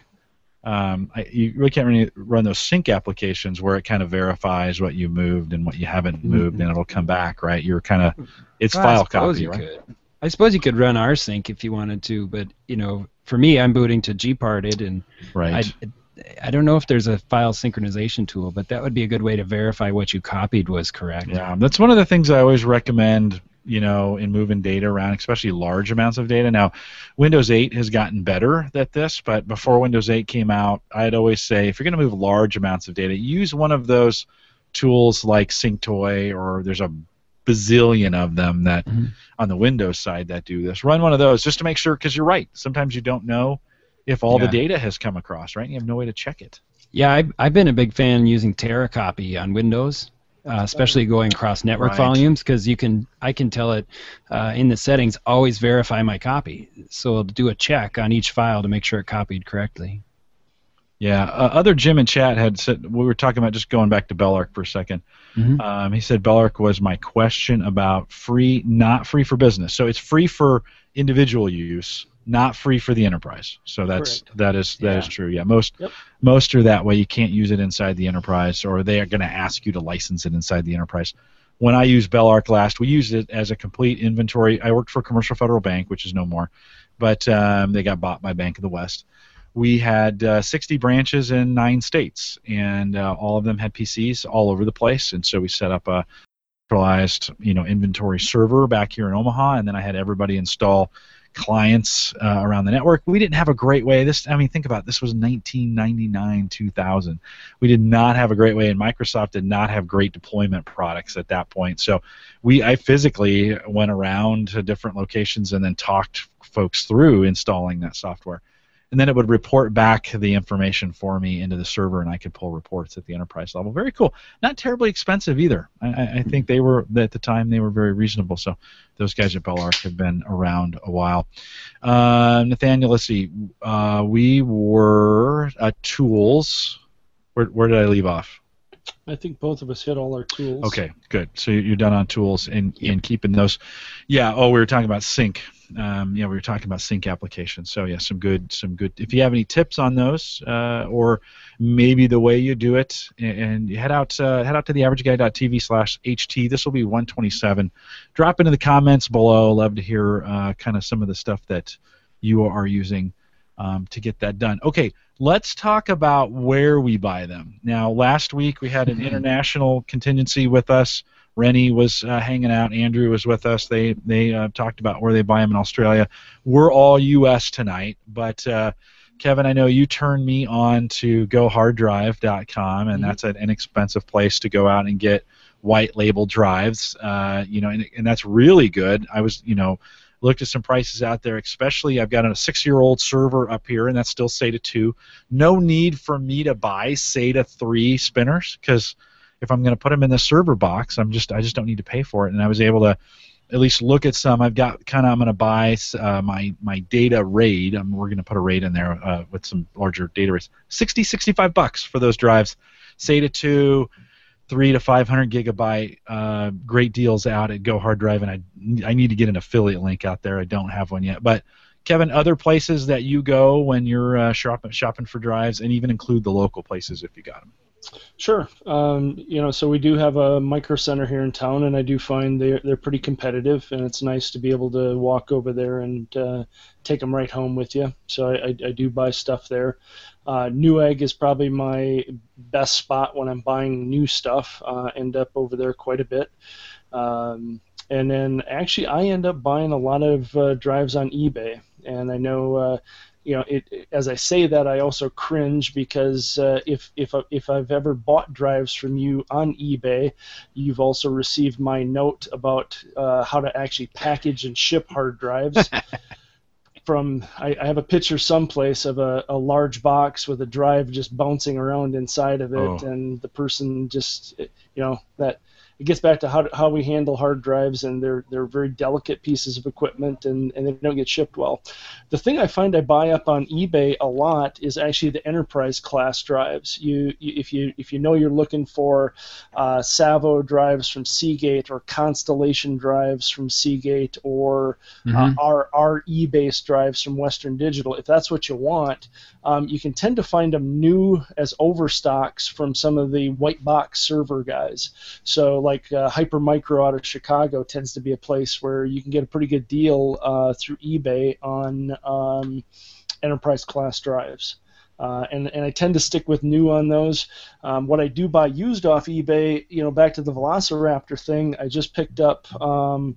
[SPEAKER 1] You really can't really run those sync applications where it kind of verifies what you moved and what you haven't moved, and it'll come back, right? You're kind of file copy, right?
[SPEAKER 2] I suppose you could run rsync if you wanted to, but for me, I'm booting to gparted, and
[SPEAKER 1] right.
[SPEAKER 2] I don't know if there's a file synchronization tool, but that would be a good way to verify what you copied was correct.
[SPEAKER 1] Yeah, that's one of the things I always recommend. In moving data around, especially large amounts of data. Now, Windows 8 has gotten better at this, but before Windows 8 came out, I'd always say if you're going to move large amounts of data, use one of those tools like SyncToy, or there's a bazillion of them that on the Windows side that do this. Run one of those just to make sure, because you're right. Sometimes you don't know if all the data has come across, right? You have no way to check it.
[SPEAKER 2] Yeah, I've been a big fan using Terracopy on Windows. Especially going across network volumes, because I can tell it in the settings, always verify my copy. So it'll do a check on each file to make sure it copied correctly.
[SPEAKER 1] Yeah, other Jim in chat had said, we were talking about, just going back to Belarc for a second. He said Belarc was my question about free, not free for business. So it's free for individual use, not free for the enterprise. So that is true. Yeah, most are that way. You can't use it inside the enterprise, or they are going to ask you to license it inside the enterprise. When I used Belarc last, we used it as a complete inventory. I worked for Commercial Federal Bank, which is no more. but they got bought by Bank of the West. We had 60 branches in 9 states, and all of them had PCs all over the place. And so we set up a centralized, inventory server back here in Omaha, and then I had everybody install clients around the network. We didn't have a great way. Think about it. This was 1999, 2000. We did not have a great way, and Microsoft did not have great deployment products at that point. So I physically went around to different locations and then talked folks through installing that software. And then it would report back the information for me into the server, and I could pull reports at the enterprise level. Very cool. Not terribly expensive either. I think they were, at the time, they were very reasonable. So those guys at BellArc have been around a while. Nathaniel, let's see. We were at Tools. Where did I leave off?
[SPEAKER 3] I think both of us hit all our tools.
[SPEAKER 1] Okay, good. So you're done on tools and keeping those. Yeah. Oh, we were talking about sync. We were talking about sync applications. So yeah, some good. If you have any tips on those, or maybe the way you do it, and you head out to theaverageguy.tv/ht. This will be 127. Drop into the comments below. Love to hear kind of some of the stuff that you are using to get that done. Okay, let's talk about where we buy them. Now, last week we had an international contingency with us. Rennie was hanging out. Andrew was with us. They talked about where they buy them in Australia. We're all U.S. tonight, but Kevin, I know you turned me on to GoHardDrive.com, and that's an inexpensive place to go out and get white label drives. And that's really good. I was, looked at some prices out there, especially I've got a 6-year-old server up here, and that's still SATA 2. No need for me to buy SATA 3 spinners, because if I'm going to put them in the server box, I just don't need to pay for it. And I was able to at least look at some. I'm going to buy my data RAID. We're going to put a RAID in there with some larger data rates. $65 for those drives. SATA 2, 300 to 500 gigabyte, great deals out at Go Hard Drive, and I need to get an affiliate link out there. I don't have one yet. But Kevin, other places that you go when you're shopping for drives, and even include the local places if you got them.
[SPEAKER 3] Sure. So we do have a micro center here in town, and I do find they're pretty competitive, and it's nice to be able to walk over there and take them right home with you. So I do buy stuff there. Newegg is probably my best spot when I'm buying new stuff. End up over there quite a bit. And then actually I end up buying a lot of drives on eBay, and I know as I say that, I also cringe because if I've ever bought drives from you on eBay, you've also received my note about how to actually package and ship hard drives. I have a picture someplace of a large box with a drive just bouncing around inside of it, and the person just, that. It gets back to how we handle hard drives, and they're very delicate pieces of equipment, and they don't get shipped well. The thing I find I buy up on eBay a lot is actually the enterprise class drives. If you know you're looking for Savo drives from Seagate, or Constellation drives from Seagate, or RE-based drives from Western Digital, if that's what you want, you can tend to find them new as overstocks from some of the white box server guys. So like Hypermicro out of Chicago tends to be a place where you can get a pretty good deal through eBay on enterprise class drives. And I tend to stick with new on those. What I do buy used off eBay, back to the Velociraptor thing, I just picked up 5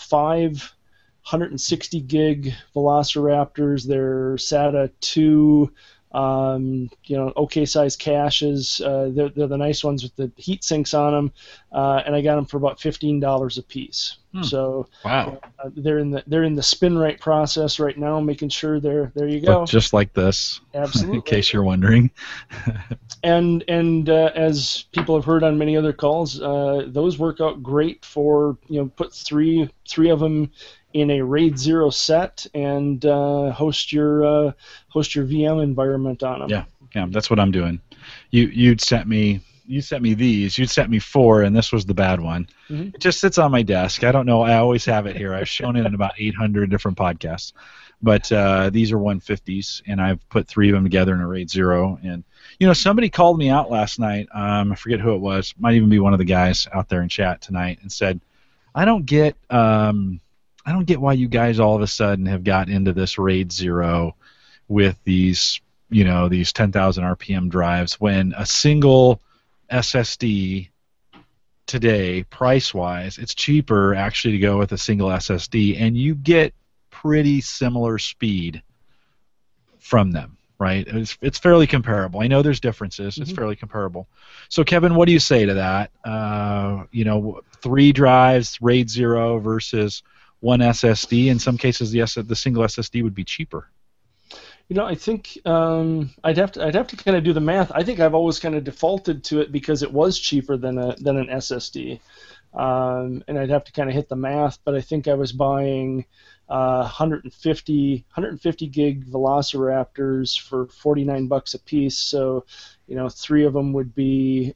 [SPEAKER 3] 160 gig Velociraptors. They're SATA 2. Okay size caches. They're the nice ones with the heat sinks on them, and I got them for about $15 a piece. So
[SPEAKER 1] wow,
[SPEAKER 3] they're in the spin rate process right now, making sure there you go.
[SPEAKER 1] Just like this,
[SPEAKER 3] absolutely. In
[SPEAKER 1] case you're wondering.
[SPEAKER 3] and as people have heard on many other calls, those work out great for put three of them in a RAID 0 set and host your VM environment on them.
[SPEAKER 1] Yeah, that's what I'm doing. You sent me these. You'd sent me 4, and this was the bad one. It just sits on my desk. I don't know. I always have it here. I've shown it in about 800 different podcasts. But these are 150s, and I've put 3 of them together in a RAID 0. And somebody called me out last night. I forget who it was. Might even be one of the guys out there in chat tonight, and said, "I don't get I don't get why you guys all of a sudden have got into this RAID 0 with these, these 10,000 RPM drives when a single SSD today, price-wise, it's cheaper actually to go with a single SSD, and you get pretty similar speed from them, right? It's fairly comparable. I know there's differences. It's fairly comparable. So, Kevin, what do you say to that? 3 drives, RAID 0 versus one SSD. In some cases, the single SSD would be cheaper.
[SPEAKER 3] I think I'd have to kind of do the math. I think I've always kind of defaulted to it because it was cheaper than an SSD, and I'd have to kind of hit the math. But I think I was buying 150 gig Velociraptors for $49 a piece. So, 3 of them would be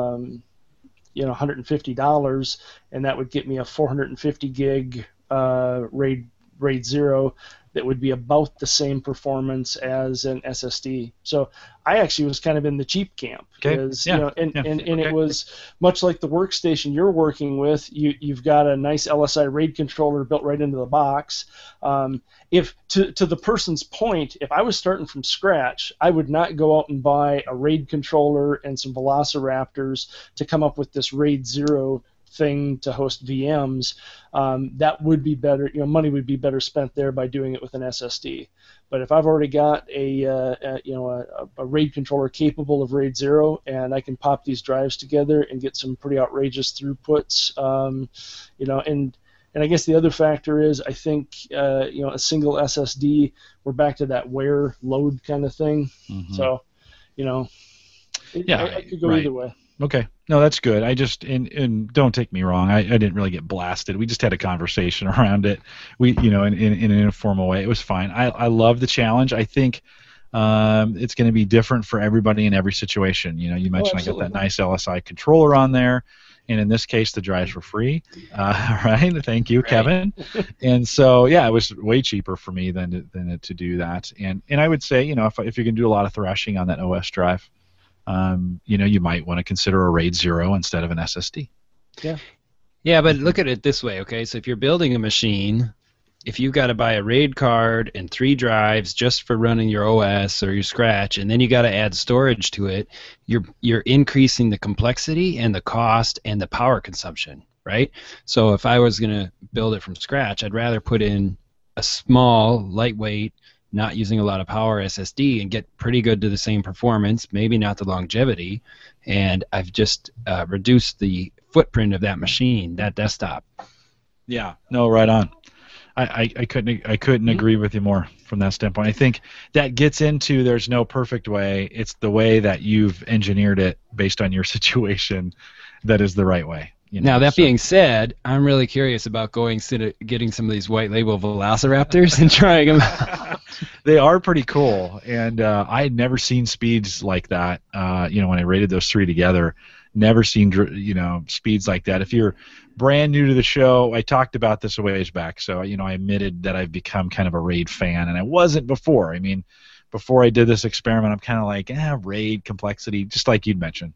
[SPEAKER 3] $150, and that would get me a 450 gig RAID 0 that would be about the same performance as an SSD. So I actually was kind of in the cheap camp because it was much like the workstation you're working with. You've got a nice LSI RAID controller built right into the box. If to the person's point, if I was starting from scratch, I would not go out and buy a RAID controller and some Velociraptors to come up with this RAID 0 thing to host VMs. That would be better. Money would be better spent there by doing it with an SSD. But if I've already got a RAID controller capable of RAID 0, and I can pop these drives together and get some pretty outrageous throughputs, and I guess the other factor is I think a single SSD, we're back to that wear load kind of thing. So I could go either way.
[SPEAKER 1] Okay. No, that's good. I just and don't take me wrong. I didn't really get blasted. We just had a conversation around it. We in an informal way. It was fine. I love the challenge. I think it's going to be different for everybody in every situation. You mentioned I got that nice LSI controller on there, and in this case the drives were free. Right? Thank you, Kevin. And so it was way cheaper for me than to do that. And I would say if you can do a lot of thrashing on that OS drive, you might want to consider a RAID 0 instead of an SSD.
[SPEAKER 2] Yeah, but look at it this way, okay? So if you're building a machine, if you've got to buy a RAID card and 3 drives just for running your OS or your Scratch, and then you got to add storage to it, you're increasing the complexity and the cost and the power consumption, right? So if I was going to build it from scratch, I'd rather put in a small, lightweight, not using a lot of power SSD and get pretty good to the same performance, maybe not the longevity, and I've just reduced the footprint of that machine, that desktop.
[SPEAKER 1] Yeah, no, right on. I couldn't agree with you more from that standpoint. I think that gets into there's no perfect way. It's the way that you've engineered it based on your situation that is the right way.
[SPEAKER 2] Now, that being said, I'm really curious about getting some of these white label Velociraptors and trying them.
[SPEAKER 1] They are pretty cool, and I had never seen speeds like that. When I rated those 3 together, never seen speeds like that. If you're brand new to the show, I talked about this a ways back, so I admitted that I've become kind of a RAID fan, and I wasn't before. I mean, before I did this experiment, I'm kind of like, RAID complexity, just like you'd mentioned.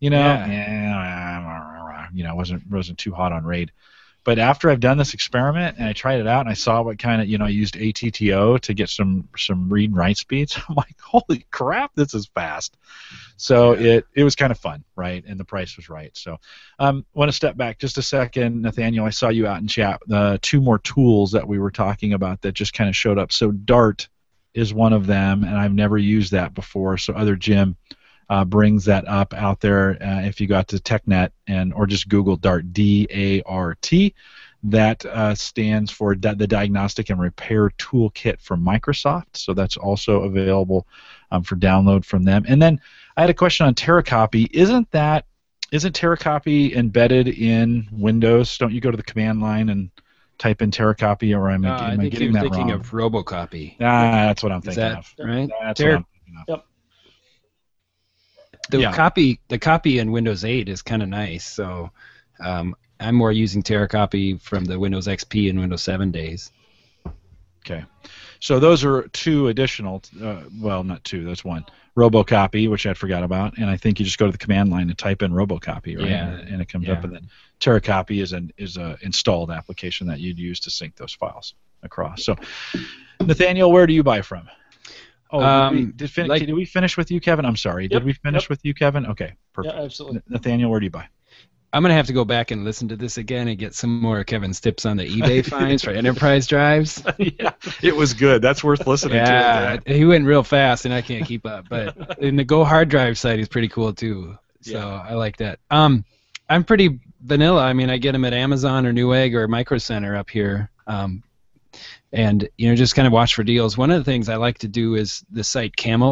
[SPEAKER 1] Wasn't too hot on RAID. But after I've done this experiment and I tried it out and I saw what kind of, I used ATTO to get some read and write speeds, I'm like, holy crap, this is fast. So it was kind of fun, right? And the price was right. So want to step back just a second, Nathaniel. I saw you out in chat. 2 more tools that we were talking about that just kind of showed up. So Dart is one of them, and I've never used that before. So other Jim brings that up out there. If you got to TechNet or just Google Dart, D-A-R-T, that stands for the Diagnostic and Repair Toolkit from Microsoft. So that's also available for download from them. And then I had a question on Terracopy. Isn't Terracopy embedded in Windows? Don't you go to the command line and type in Terracopy, or am I getting that wrong?
[SPEAKER 2] I think you're thinking of Robocopy.
[SPEAKER 1] That's what I'm thinking of.
[SPEAKER 2] Right?
[SPEAKER 1] That's what I'm thinking of.
[SPEAKER 3] Yep.
[SPEAKER 2] The copy in Windows 8 is kind of nice, so I'm more using Terracopy from the Windows XP and Windows 7 days.
[SPEAKER 1] Okay. So those are two additional, well, not two, that's one. RoboCopy, which I forgot about, and I think you just go to the command line and type in RoboCopy, right?
[SPEAKER 2] Yeah.
[SPEAKER 1] And it comes up, and then TerraCopy is a installed application that you'd use to sync those files across. So, Nathaniel, where do you buy from? Oh, did we finish with you, Kevin? I'm sorry.
[SPEAKER 3] Yep,
[SPEAKER 1] Did we finish with you, Kevin? Okay, perfect.
[SPEAKER 3] Yeah, absolutely.
[SPEAKER 1] Nathaniel, where do you buy?
[SPEAKER 2] I'm going to have to go back and listen to this again and get some more Kevin's tips on the eBay finds for enterprise drives.
[SPEAKER 1] Yeah, it was good. That's worth listening to.
[SPEAKER 2] Yeah, he went real fast and I can't keep up. But in the Go Hard Drive site is pretty cool too. So I like that. I'm pretty vanilla. I mean, I get them at Amazon or Newegg or Micro Center up here. And, just kind of watch for deals. One of the things I like to do is the site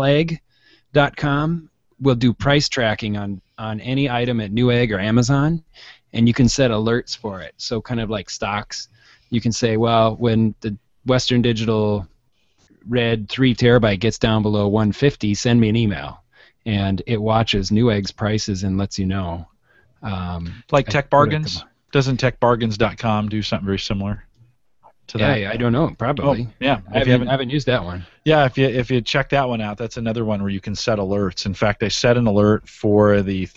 [SPEAKER 2] camelegg.com will do price tracking on any item at Newegg or Amazon, and you can set alerts for it. So kind of like stocks, you can say, well, when the Western Digital Red 3 terabyte gets down below 150, send me an email. And it watches Newegg's prices and lets you know.
[SPEAKER 1] Like Tech Bargains? Doesn't techbargains.com do something very similar to that?
[SPEAKER 2] Yeah, I don't know. Probably.
[SPEAKER 1] Oh, yeah.
[SPEAKER 2] I haven't used that one.
[SPEAKER 1] Yeah, if you check that one out, that's another one where you can set alerts. In fact, I set an alert for the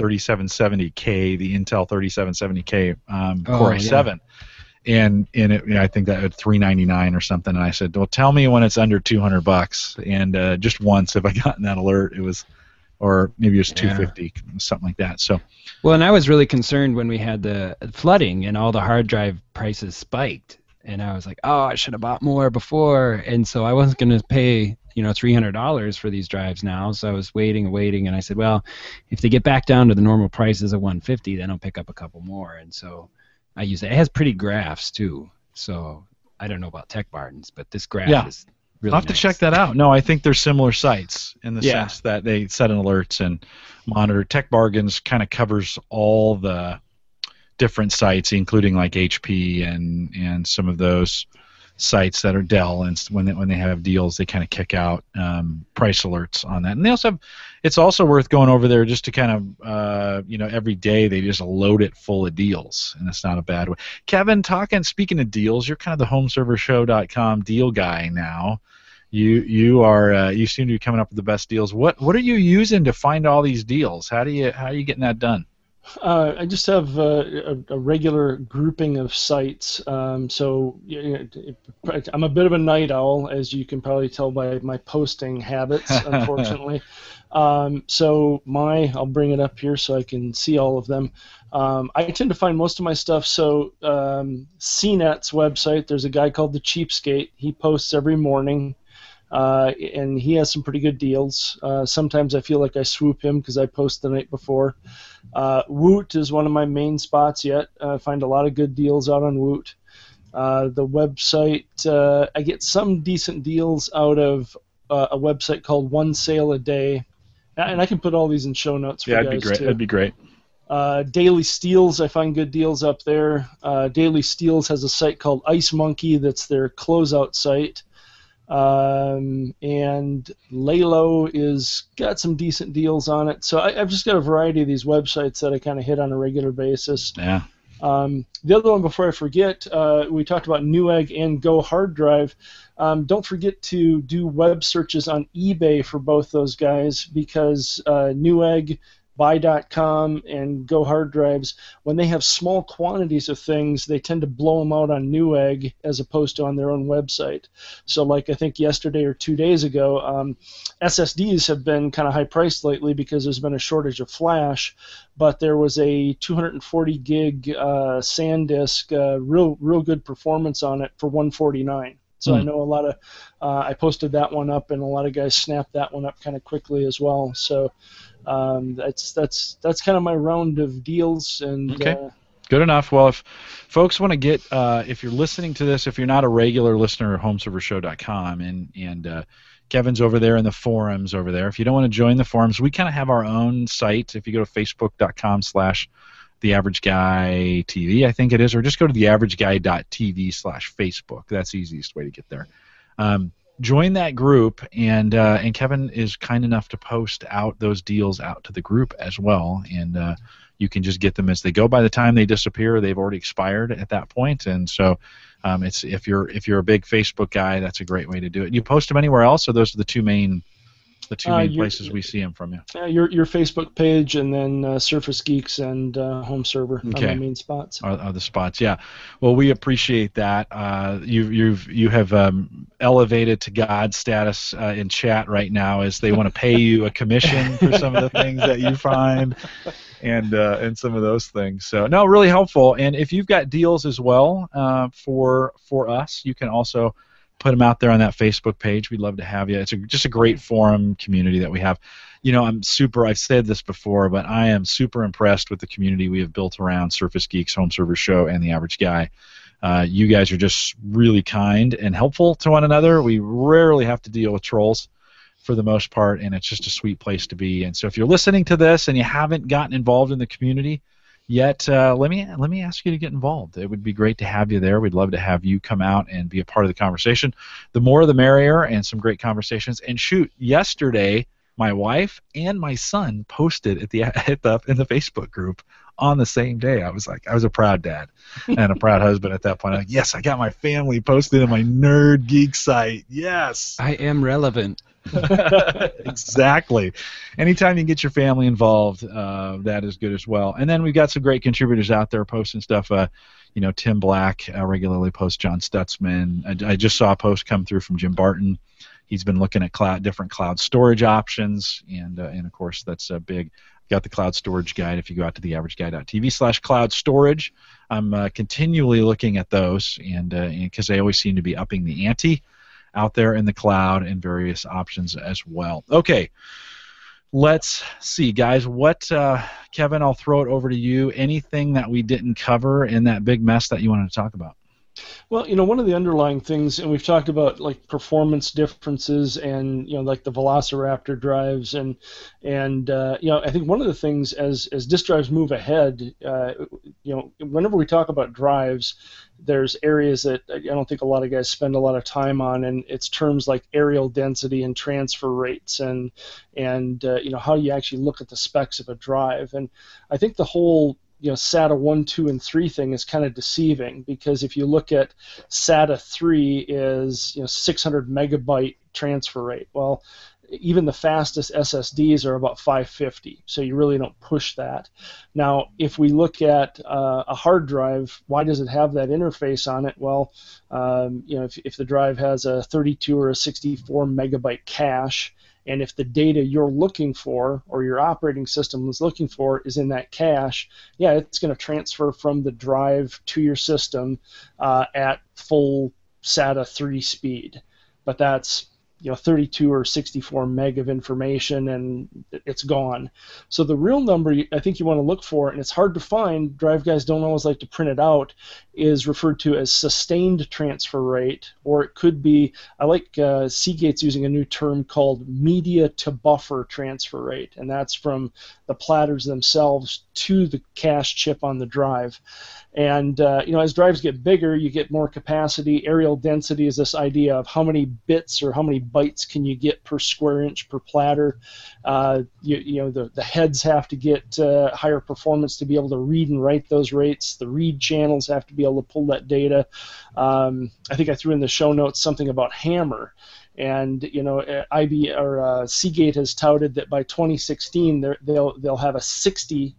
[SPEAKER 1] 3770K, the Intel 3770K Core i7, and it, I think that had $399 or something. And I said, well, tell me when it's under $200. And just once have I gotten that alert. It was, or maybe it was $250, something like that. So.
[SPEAKER 2] Well, and I was really concerned when we had the flooding and all the hard drive prices spiked. And I was like, oh, I should have bought more before. And so I wasn't going to pay, $300 for these drives now. So I was waiting, and I said, well, if they get back down to the normal prices of $150, then I'll pick up a couple more. And so I use it. It has pretty graphs too. So I don't know about Tech Bargains, but this graph is really
[SPEAKER 1] I'll have to check that out. No, I think they're similar sites in the sense that they set an alerts and monitor. Tech Bargains kind of covers all the different sites, including like HP and some of those sites that are Dell, and when they have deals, they kind of kick out price alerts on that. And they also have, it's also worth going over there just to kind of every day they just load it full of deals, and it's not a bad way. Kevin, speaking of deals, you're kind of the HomeServerShow.com deal guy now. You are you seem to be coming up with the best deals. What are you using to find all these deals? How are you getting that done?
[SPEAKER 3] I just have a regular grouping of sites. So I'm a bit of a night owl, as you can probably tell by my posting habits, unfortunately. So I'll bring it up here so I can see all of them. I tend to find most of my stuff. So CNET's website, there's a guy called The Cheapskate. He posts every morning. And he has some pretty good deals. Sometimes I feel like I swoop him because I post the night before. Woot is one of my main spots yet. I find a lot of good deals out on Woot. The website, I get some decent deals out of a website called One Sale a Day. And I can put all these in show notes for you guys, too.
[SPEAKER 1] That'd be great.
[SPEAKER 3] Daily Steals, I find good deals up there. Daily Steals has a site called Ice Monkey that's their closeout site. And Lalo is got some decent deals on it. So I've just got a variety of these websites that I kind of hit on a regular basis.
[SPEAKER 1] Yeah.
[SPEAKER 3] The other one, before I forget, we talked about Newegg and Go Hard Drive. Don't forget to do web searches on eBay for both those guys, because Newegg, Buy.com, and Go Hard Drives, when they have small quantities of things, they tend to blow them out on Newegg as opposed to on their own website. So like I think yesterday or 2 days ago, SSDs have been kind of high priced lately because there's been a shortage of flash, but there was a 240 gig SanDisk, real good performance on it for $149. So I know a lot of, I posted that one up, and a lot of guys snapped that one up kind of quickly as well. So that's kind of my round of deals. And
[SPEAKER 1] okay. Good enough. Well, if folks want to get, if you're listening to this, if you're not a regular listener at HomeServerShow.com, and Kevin's over there in the forums over there. If you don't want to join the forums, we kind of have our own site. If you go to Facebook.com/TheAverageGuyTV, I think it is, or just go to TheAverageGuy.tv/Facebook. That's the easiest way to get there. Join that group, and Kevin is kind enough to post out those deals out to the group as well, and you can just get them as they go. By the time they disappear, they've already expired at that point, and so It's if you're a big Facebook guy, that's a great way to do it. You post them anywhere else, or those are the two main places we see them from you?
[SPEAKER 3] Your Facebook page, and then Surface Geeks and Home Server are the main spots.
[SPEAKER 1] Are the spots? Yeah. Well, we appreciate that. You have elevated to God status in chat right now, as they want to pay you a commission for some of the things that you find, and some of those things. So no, really helpful. And if you've got deals as well for us, you can also put them out there on that Facebook page. We'd love to have you. It's just a great forum community that we have. I've said this before, but I am super impressed with the community we have built around Surface Geeks, Home Server Show, and The Average Guy. You guys are just really kind and helpful to one another. We rarely have to deal with trolls for the most part, and it's just a sweet place to be. And so if you're listening to this and you haven't gotten involved in the community yet, let me ask you to get involved. It would be great to have you there. We'd love to have you come out and be a part of the conversation. The more the merrier, and some great conversations. And shoot, yesterday my wife and my son posted in the Facebook group on the same day. I was a proud dad and a proud husband at that point. I'm like, yes, I got my family posted in my Nerd Geek site. Yes,
[SPEAKER 2] I am relevant.
[SPEAKER 1] Exactly. Anytime you get your family involved, that is good as well. And then we've got some great contributors out there posting stuff. Tim Black regularly posts, John Stutzman. I just saw a post come through from Jim Barton. He's been looking at different cloud storage options, and of course that's a big. Got the cloud storage guide. If you go out to theaverageguy.tv/cloud storage, I'm continually looking at those, and because they always seem to be upping the ante out there in the cloud, and various options as well. Okay, let's see, guys. Kevin, I'll throw it over to you. Anything that we didn't cover in that big mess that you wanted to talk about?
[SPEAKER 3] Well, one of the underlying things, and we've talked about like performance differences, and like the Velociraptor drives, and I think one of the things as disk drives move ahead, whenever we talk about drives, there's areas that I don't think a lot of guys spend a lot of time on, and it's terms like areal density and transfer rates, and how you actually look at the specs of a drive. And I think the whole SATA 1, 2, and 3 thing is kind of deceiving, because if you look at SATA 3 is 600 megabyte transfer rate. Well, even the fastest SSDs are about 550, so you really don't push that. Now, if we look at a hard drive, why does it have that interface on it? Well, if the drive has a 32 or a 64 megabyte cache, and if the data you're looking for, or your operating system is looking for, is in that cache, yeah, it's going to transfer from the drive to your system at full SATA 3 speed. But that's 32 or 64 meg of information, and it's gone. So the real number I think you want to look for, and it's hard to find, drive guys don't always like to print it out, is referred to as sustained transfer rate, or it could be, I like Seagate's using a new term called media to buffer transfer rate, and that's from the platters themselves to the cache chip on the drive. And as drives get bigger, you get more capacity. Areal density is this idea of how many bits or how many bytes can you get per square inch per platter. The heads have to get higher performance to be able to read and write those rates. The read channels have to be able to pull that data. I think I threw in the show notes something about Hammer. And Seagate has touted that by 2016 they'll have a 60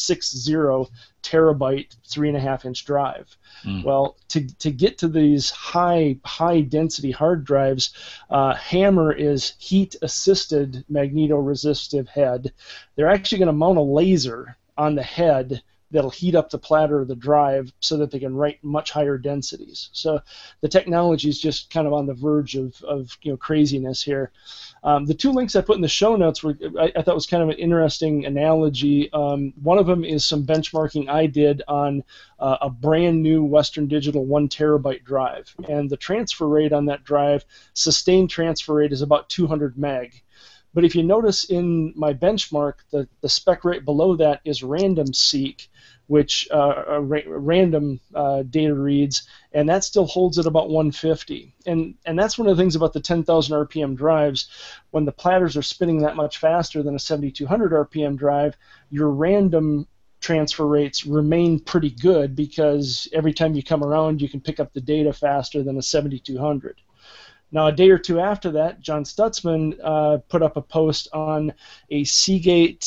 [SPEAKER 3] terabyte 3.5-inch drive. Well, to get to these high density hard drives, Hammer is heat assisted magnetoresistive head. They're actually going to mount a laser on the head that'll heat up the platter of the drive so that they can write much higher densities. So the technology is just kind of on the verge of craziness here. The two links I put in the show notes I thought was kind of an interesting analogy. One of them is some benchmarking I did on a brand new Western Digital 1 terabyte drive, and the transfer rate on that drive, sustained transfer rate, is about 200 meg. But if you notice in my benchmark, the spec rate below that is random seek, which random data reads, and that still holds at about 150. And that's one of the things about the 10,000 RPM drives. When the platters are spinning that much faster than a 7,200 RPM drive, your random transfer rates remain pretty good because every time you come around, you can pick up the data faster than a 7200. Now, a day or two after that, John Stutzman put up a post on a Seagate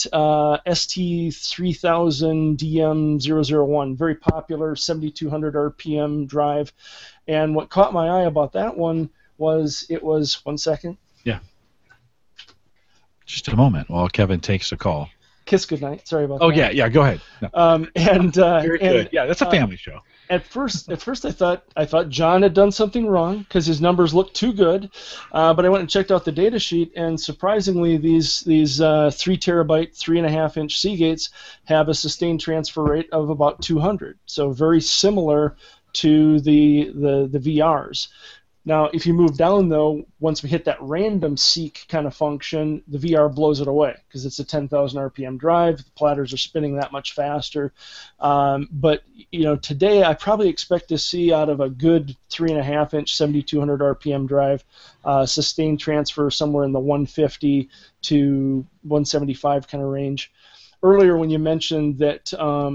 [SPEAKER 3] ST3000DM001, very popular 7200 RPM drive. And what caught my eye about that one was it was, 1 second.
[SPEAKER 1] Yeah. Just a moment while Kevin takes a call.
[SPEAKER 3] Kiss goodnight. Sorry about that.
[SPEAKER 1] Oh, yeah, go ahead. No.
[SPEAKER 3] Very
[SPEAKER 1] good. Yeah, that's a family show.
[SPEAKER 3] At first, I thought John had done something wrong because his numbers looked too good, but I went and checked out the data sheet, and surprisingly, these 3 terabyte, 3.5-inch Seagates have a sustained transfer rate of about 200, so very similar to the VRs. Now, if you move down, though, once we hit that random seek kind of function, the VR blows it away because it's a 10,000 RPM drive. The platters are spinning that much faster. But today I probably expect to see out of a good 3.5-inch 7,200 RPM drive sustained transfer somewhere in the 150 to 175 kind of range. Earlier, when you mentioned that.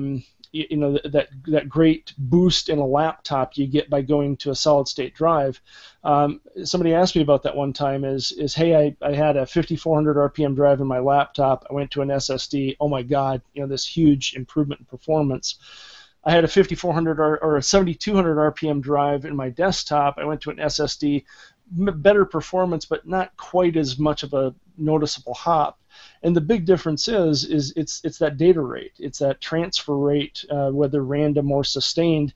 [SPEAKER 3] That great boost in a laptop you get by going to a solid-state drive. Somebody asked me about that one time. Hey, I had a 5,400 RPM drive in my laptop. I went to an SSD. Oh my God, this huge improvement in performance. I had a 5,400 or a 7,200 RPM drive in my desktop. I went to an SSD, better performance, but not quite as much of a noticeable hop. And the big difference is it's that data rate, it's that transfer rate, whether random or sustained.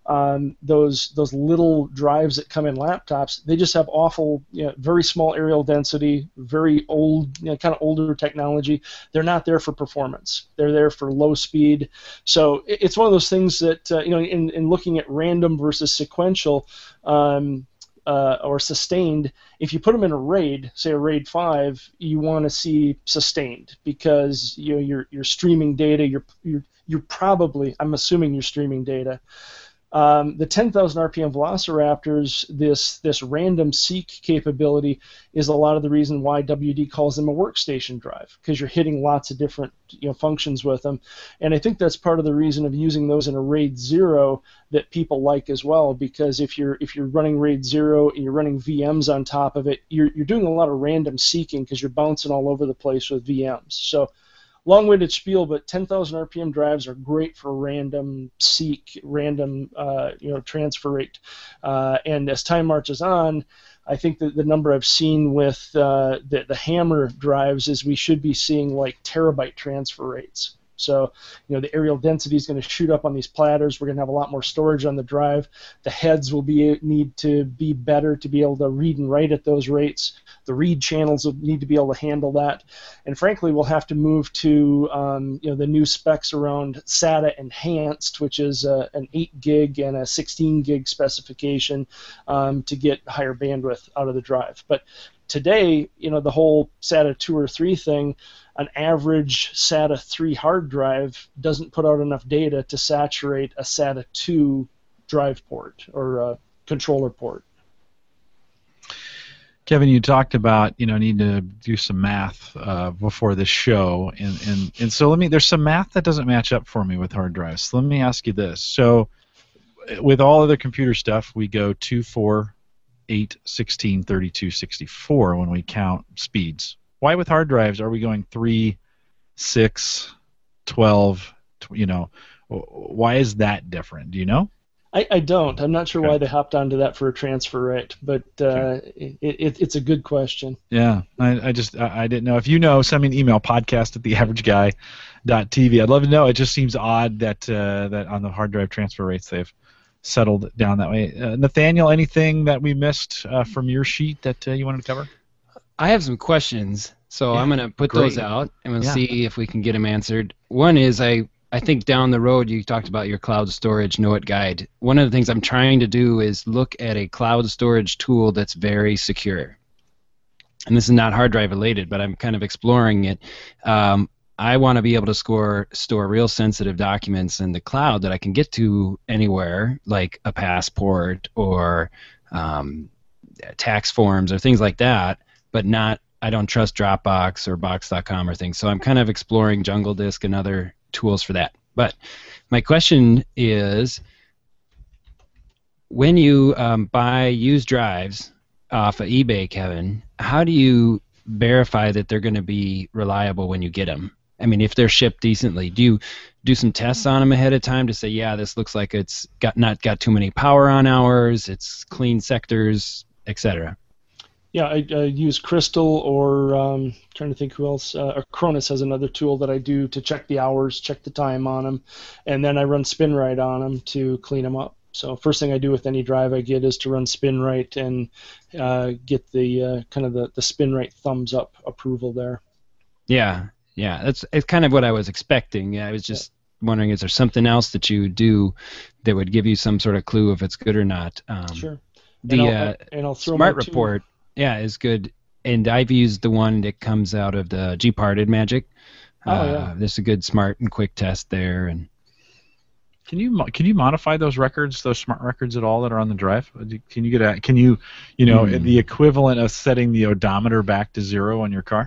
[SPEAKER 3] Those little drives that come in laptops, they just have awful, very small areal density, very old, kind of older technology. They're not there for performance. They're there for low speed. So it's one of those things that in looking at random versus sequential. Or sustained, if you put them in a RAID, say a RAID 5, you want to see sustained because you're streaming data. You're probably, I'm assuming you're streaming data. The 10,000 RPM Velociraptors, this random seek capability is a lot of the reason why WD calls them a workstation drive, because you're hitting lots of different functions with them. And I think that's part of the reason of using those in a RAID 0 that people like as well, because if you're running RAID 0 and you're running VMs on top of it, you're doing a lot of random seeking because you're bouncing all over the place with VMs. So long-winded spiel, but 10,000 RPM drives are great for random seek, random transfer rate. And as time marches on, I think that the number I've seen with the Hammer drives is we should be seeing like terabyte transfer rates. So, the areal density is going to shoot up on these platters. We're going to have a lot more storage on the drive. The heads will need to be better to be able to read and write at those rates. The read channels will need to be able to handle that. And frankly, we'll have to move to the new specs around SATA Enhanced, which is an 8 gig and a 16 gig specification to get higher bandwidth out of the drive. But today, the whole SATA 2 or 3 thing, an average SATA 3 hard drive doesn't put out enough data to saturate a SATA 2 drive port or a controller port.
[SPEAKER 1] Kevin, you talked about needing to do some math before this show, and so there's some math that doesn't match up for me with hard drives. So let me ask you this: so with all other computer stuff, we go 2, 4, 8, 16, 32, 64 when we count speeds. Why with hard drives are we going 3, 6, 12? Why is that different? Do you know?
[SPEAKER 3] I don't. I'm not sure
[SPEAKER 1] Okay.
[SPEAKER 3] why they hopped onto that for a transfer rate, but it's a good question.
[SPEAKER 1] Yeah, I didn't know. If you know, send me an email, podcast@theaverageguy.tv. I'd love to know. It just seems odd that that on the hard drive transfer rates they've settled down that way. Nathaniel, anything that we missed from your sheet that you wanted to cover?
[SPEAKER 2] I have some questions, so
[SPEAKER 1] Yeah,
[SPEAKER 2] I'm going to put
[SPEAKER 1] great.
[SPEAKER 2] those out, and we'll
[SPEAKER 1] Yeah.
[SPEAKER 2] see if we can get them answered. One is I think down the road you talked about your cloud storage know-it guide. One of the things I'm trying to do is look at a cloud storage tool that's very secure. And this is not hard drive related, but I'm kind of exploring it. I want to be able to store real sensitive documents in the cloud that I can get to anywhere, like a passport or tax forms or things like that, but I don't trust Dropbox or Box.com or things. So I'm kind of exploring Jungle Disk and other tools for that. But my question is, when you buy used drives off of eBay, Kevin, how do you verify that they're going to be reliable when you get them? I mean, if they're shipped decently, do you do some tests on them ahead of time to say, yeah, this looks like it's not got too many power on hours, it's clean sectors, etc.?
[SPEAKER 3] Yeah, I use Crystal, or trying to think who else. Acronis has another tool that I do to check the hours, check the time on them, and then I run SpinRite on them to clean them up. So first thing I do with any drive I get is to run SpinRite and get the kind of the SpinRite thumbs up approval there.
[SPEAKER 2] Yeah, it's kind of what I was expecting. I was just wondering, is there something else that you do that would give you some sort of clue if it's good or not?
[SPEAKER 3] Sure.
[SPEAKER 2] The
[SPEAKER 3] I'll throw
[SPEAKER 2] Smart Report, is good, and I've used the one that comes out of the Gparted Magic. There's a good smart and quick test there. And
[SPEAKER 1] can you modify those records, those smart records at all that are on the drive? Can you get the equivalent of setting the odometer back to 0 on your car?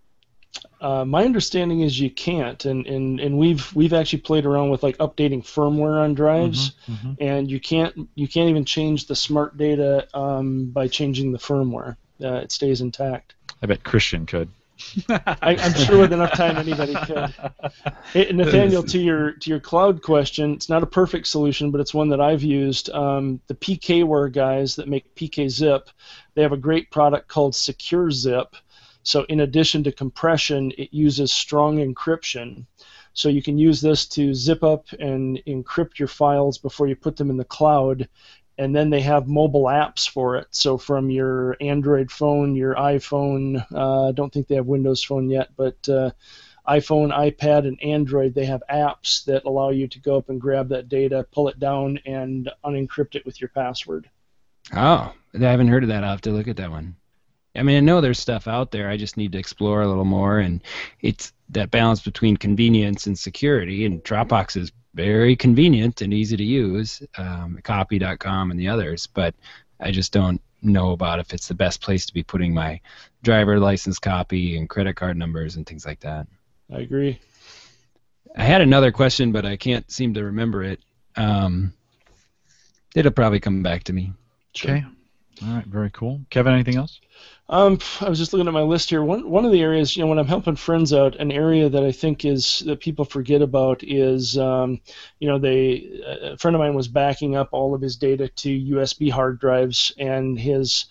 [SPEAKER 3] My understanding is you can't, and we've actually played around with like updating firmware on drives, and you can't even change the smart data by changing the firmware. It stays intact.
[SPEAKER 1] I bet Christian could.
[SPEAKER 3] I'm sure with enough time anybody could. Hey, Nathaniel, to your cloud question, it's not a perfect solution, but it's one that I've used. The PKware guys that make PKZip, they have a great product called SecureZip. So in addition to compression, it uses strong encryption. So you can use this to zip up and encrypt your files before you put them in the cloud. And then they have mobile apps for it. So from your Android phone, your iPhone, I don't think they have Windows Phone yet, but iPhone, iPad, and Android, they have apps that allow you to go up and grab that data, pull it down, and unencrypt it with your password.
[SPEAKER 2] Oh, I haven't heard of that. I'll have to look at that one. I mean, I know there's stuff out there. I just need to explore a little more, and it's that balance between convenience and security. And Dropbox is very convenient and easy to use, Copy.com and the others. But I just don't know about if it's the best place to be putting my driver license copy and credit card numbers and things like that.
[SPEAKER 3] I agree.
[SPEAKER 2] I had another question, but I can't seem to remember it. It'll probably come back to me.
[SPEAKER 1] Okay. All right. Very cool. Kevin, anything else?
[SPEAKER 3] I was just looking at my list here. One of the areas, when I'm helping friends out, an area that I think is that people forget about is, a friend of mine was backing up all of his data to USB hard drives, and his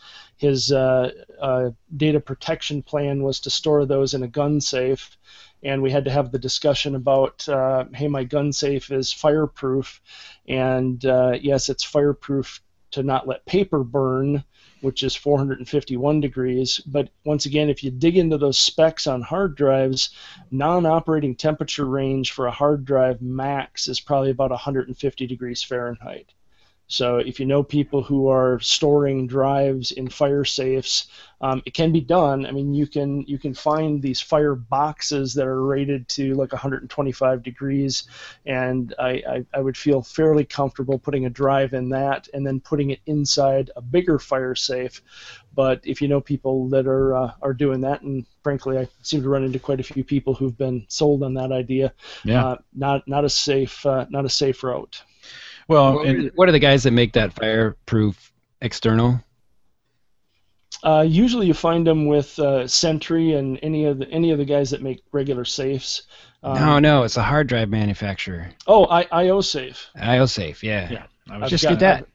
[SPEAKER 3] data protection plan was to store those in a gun safe. And we had to have the discussion about, hey, my gun safe is fireproof, and yes, it's fireproof to not let paper burn, which is 451 degrees. But once again, if you dig into those specs on hard drives, non-operating temperature range for a hard drive max is probably about 150 degrees Fahrenheit. So if you know people who are storing drives in fire safes, it can be done. I mean, you can find these fire boxes that are rated to like 125 degrees, and I would feel fairly comfortable putting a drive in that and then putting it inside a bigger fire safe. But if you know people that are doing that, and frankly, I seem to run into quite a few people who've been sold on that idea.
[SPEAKER 1] Yeah.
[SPEAKER 3] Not a safe route.
[SPEAKER 2] Well, what are the guys that make that fireproof external?
[SPEAKER 3] Usually, you find them with Sentry and any of the guys that make regular safes.
[SPEAKER 2] No, it's a hard drive manufacturer.
[SPEAKER 3] Oh, IOSafe.
[SPEAKER 2] IOSafe, yeah.
[SPEAKER 1] I
[SPEAKER 2] just get that.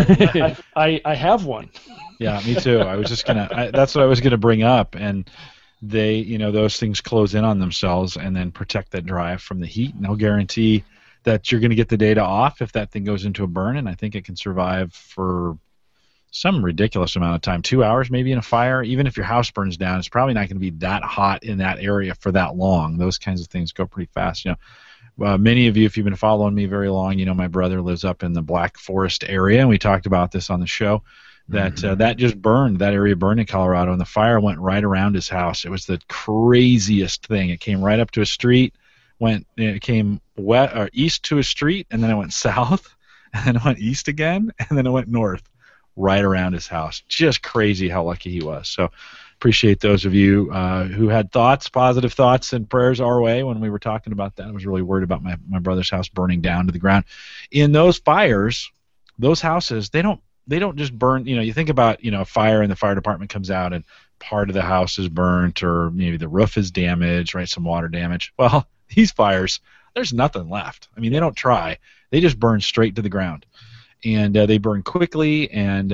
[SPEAKER 3] I have one.
[SPEAKER 1] Yeah, me too. I was just that's what I was gonna bring up, and they, those things close in on themselves and then protect that drive from the heat, and they'll guarantee that you're going to get the data off if that thing goes into a burn, and I think it can survive for some ridiculous amount of time, 2 hours maybe in a fire. Even if your house burns down, it's probably not going to be that hot in that area for that long. Those kinds of things go pretty fast. Many of you, if you've been following me very long, my brother lives up in the Black Forest area, and we talked about this on the show, that that just burned, that area burned in Colorado, and the fire went right around his house. It was the craziest thing. It came right up to a street, it came east to a street, and then it went south, and then it went east again, and then it went north, right around his house. Just crazy how lucky he was. So appreciate those of you who had thoughts, positive thoughts, and prayers our way when we were talking about that. I was really worried about my brother's house burning down to the ground. In those fires, those houses, they don't just burn. You think about a fire and the fire department comes out and part of the house is burnt or maybe the roof is damaged, right? Some water damage. Well, these fires, there's nothing left. I mean, they don't try. They just burn straight to the ground. And they burn quickly, and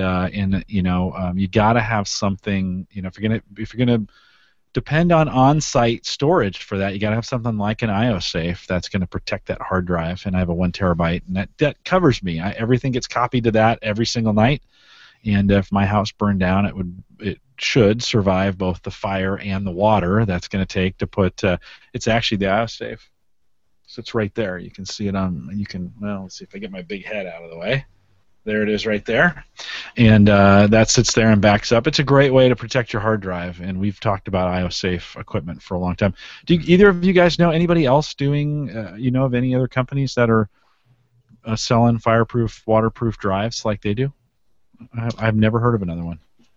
[SPEAKER 1] you got to have something. If you're gonna depend on on-site storage for that, you got to have something like an IOSafe that's going to protect that hard drive. And I have a 1 terabyte, and that covers me. Everything gets copied to that every single night. And if my house burned down, it should survive both the fire and the water that's going to take to put. It's actually the IOSafe. So it's right there. You can see it on. Let's see if I get my big head out of the way. There it is right there. And that sits there and backs up. It's a great way to protect your hard drive, and we've talked about IOSafe equipment for a long time. Do either of you guys know anybody else doing, of any other companies that are selling fireproof, waterproof drives like they do? I've never heard of another one.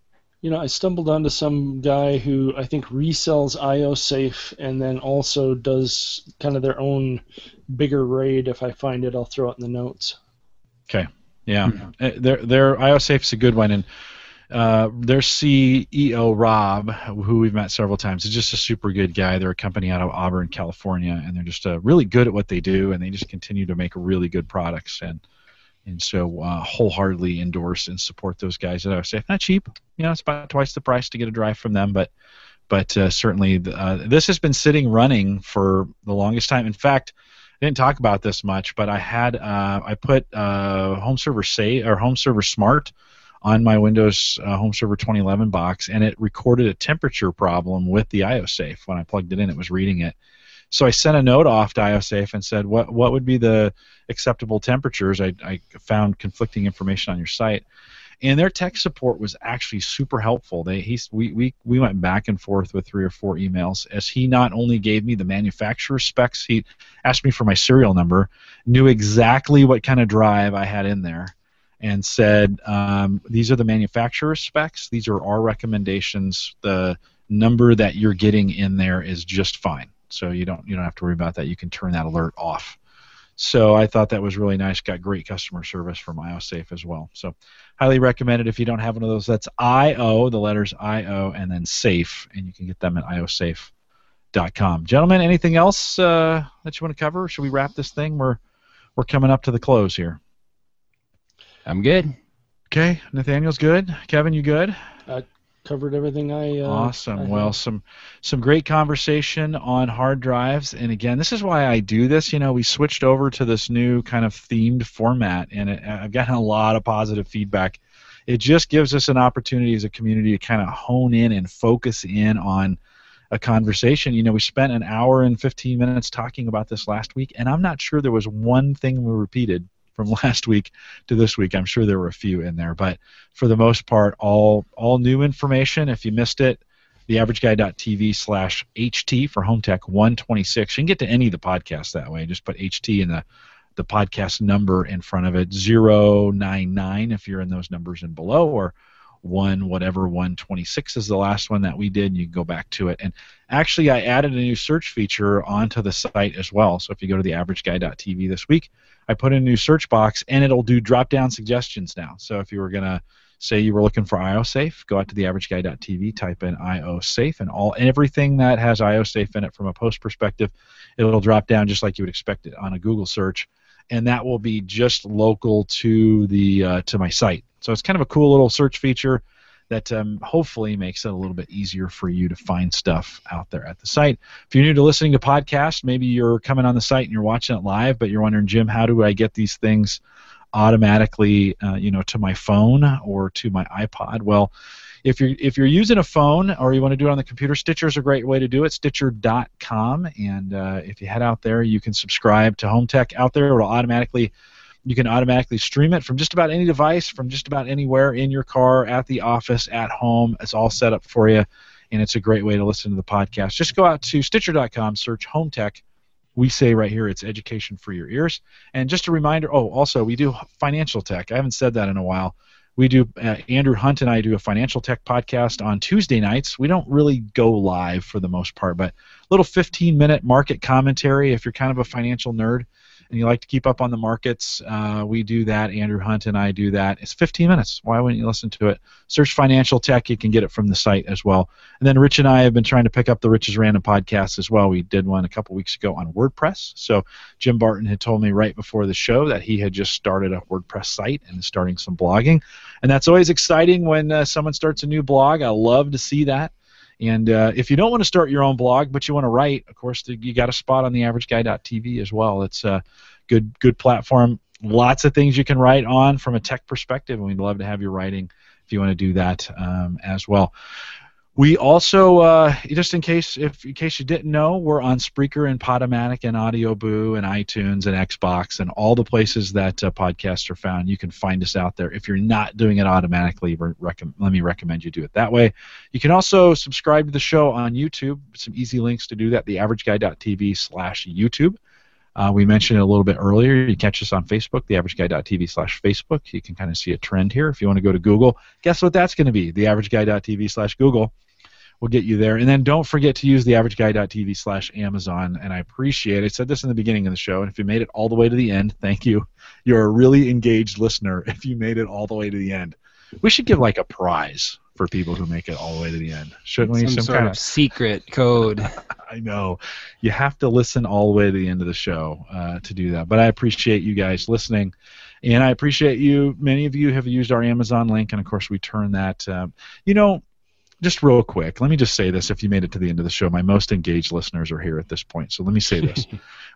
[SPEAKER 3] I stumbled onto some guy who I think resells IOSafe and then also does kind of their own bigger RAID. If I find it, I'll throw it in the notes.
[SPEAKER 1] Okay. Yeah, their IOSafe's a good one, and their CEO Rob, who we've met several times, is just a super good guy. They're a company out of Auburn, California, and they're just really good at what they do, and they just continue to make really good products, and so wholeheartedly endorse and support those guys at IOSafe. Not cheap, it's about twice the price to get a drive from them, but certainly this has been sitting running for the longest time. In fact, I didn't talk about this much, but I put Home Server Home Server Smart on my Windows Home Server 2011 box, and it recorded a temperature problem with the IOSafe. When I plugged it in, it was reading it. So I sent a note off to IOSafe and said, what would be the acceptable temperatures? I found conflicting information on your site. And their tech support was actually super helpful. We went back and forth with 3 or 4 emails as he not only gave me the manufacturer specs, he asked me for my serial number, knew exactly what kind of drive I had in there, and said, these are the manufacturer specs, these are our recommendations, the number that you're getting in there is just fine. So you don't have to worry about that. You can turn that alert off. So I thought that was really nice. Got great customer service from IOSafe as well. So highly recommend it if you don't have one of those. That's IO, the letters IO, and then safe, and you can get them at iosafe.com. Gentlemen, anything else that you want to cover? Should we wrap this thing? We're coming up to the close here.
[SPEAKER 2] I'm good.
[SPEAKER 1] Okay, Nathaniel's good. Kevin, you good?
[SPEAKER 3] Covered everything
[SPEAKER 1] awesome. Well, some great conversation on hard drives, and again, this is why I do this. We switched over to this new kind of themed format, and I've gotten a lot of positive feedback. It just gives us an opportunity as a community to kind of hone in and focus in on a conversation. We spent an hour and 15 minutes talking about this last week, and I'm not sure there was one thing we repeated from last week to this week. I'm sure there were a few in there, but for the most part, all new information. If you missed it, theaverageguy.tv/HT for HomeTech 126. You can get to any of the podcasts that way. Just put HT in the podcast number in front of it, 099 if you're in those numbers and below, or 126 is the last one that we did, and you can go back to it. And actually, I added a new search feature onto the site as well. So if you go to theaverageguy.tv this week, I put in a new search box, and it'll do drop-down suggestions now. So if you were going to say you were looking for IOSafe, go out to theaverageguy.tv, type in IOSafe, and everything that has IOSafe in it from a post perspective, it'll drop down just like you would expect it on a Google search, and that will be just local to to my site. So it's kind of a cool little search feature that hopefully makes it a little bit easier for you to find stuff out there at the site. If you're new to listening to podcasts, maybe you're coming on the site and you're watching it live, but you're wondering, Jim, how do I get these things automatically, to my phone or to my iPod? Well, if you're using a phone or you want to do it on the computer, Stitcher's a great way to do it. Stitcher.com, and if you head out there, you can subscribe to HomeTech out there. You can automatically stream it from just about any device, from just about anywhere, in your car, at the office, at home. It's all set up for you, and it's a great way to listen to the podcast. Just go out to Stitcher.com, search HomeTech. We say right here it's education for your ears. And just a reminder, also, we do financial tech. I haven't said that in a while. We do Andrew Hunt and I do a financial tech podcast on Tuesday nights. We don't really go live for the most part, but a little 15-minute market commentary if you're kind of a financial nerd and you like to keep up on the markets. We do that. Andrew Hunt and I do that. It's 15 minutes. Why wouldn't you listen to it? Search Financial Tech. You can get it from the site as well. And then Rich and I have been trying to pick up the Rich's Random podcast as well. We did one a couple weeks ago on WordPress. So Jim Barton had told me right before the show that he had just started a WordPress site and is starting some blogging. And that's always exciting when someone starts a new blog. I love to see that. And if you don't want to start your own blog, but you want to write, of course, you got a spot on theaverageguy.tv as well. It's a good platform. Lots of things you can write on from a tech perspective, and we'd love to have your writing if you want to do that as well. We also, just in case you didn't know, we're on Spreaker and Podomatic and AudioBoo and iTunes and Xbox and all the places that podcasts are found. You can find us out there. If you're not doing it automatically, let me recommend you do it that way. You can also subscribe to the show on YouTube. Some easy links to do that, theaverageguy.tv/YouTube. We mentioned it a little bit earlier. You can catch us on Facebook, theaverageguy.tv/Facebook. You can kind of see a trend here. If you want to go to Google, guess what that's going to be? Theaverageguy.tv/Google. We'll get you there. And then don't forget to use theaverageguy.tv/Amazon, and I appreciate it. I said this in the beginning of the show, and if you made it all the way to the end, thank you. You're a really engaged listener if you made it all the way to the end. We should give like a prize for people who make it all the way to the end, shouldn't we?
[SPEAKER 2] Some sort of secret code.
[SPEAKER 1] I know. You have to listen all the way to the end of the show to do that. But I appreciate you guys listening, and I appreciate you. Many of you have used our Amazon link, and of course we turn that. Just real quick, let me just say this. If you made it to the end of the show, my most engaged listeners are here at this point, so let me say this.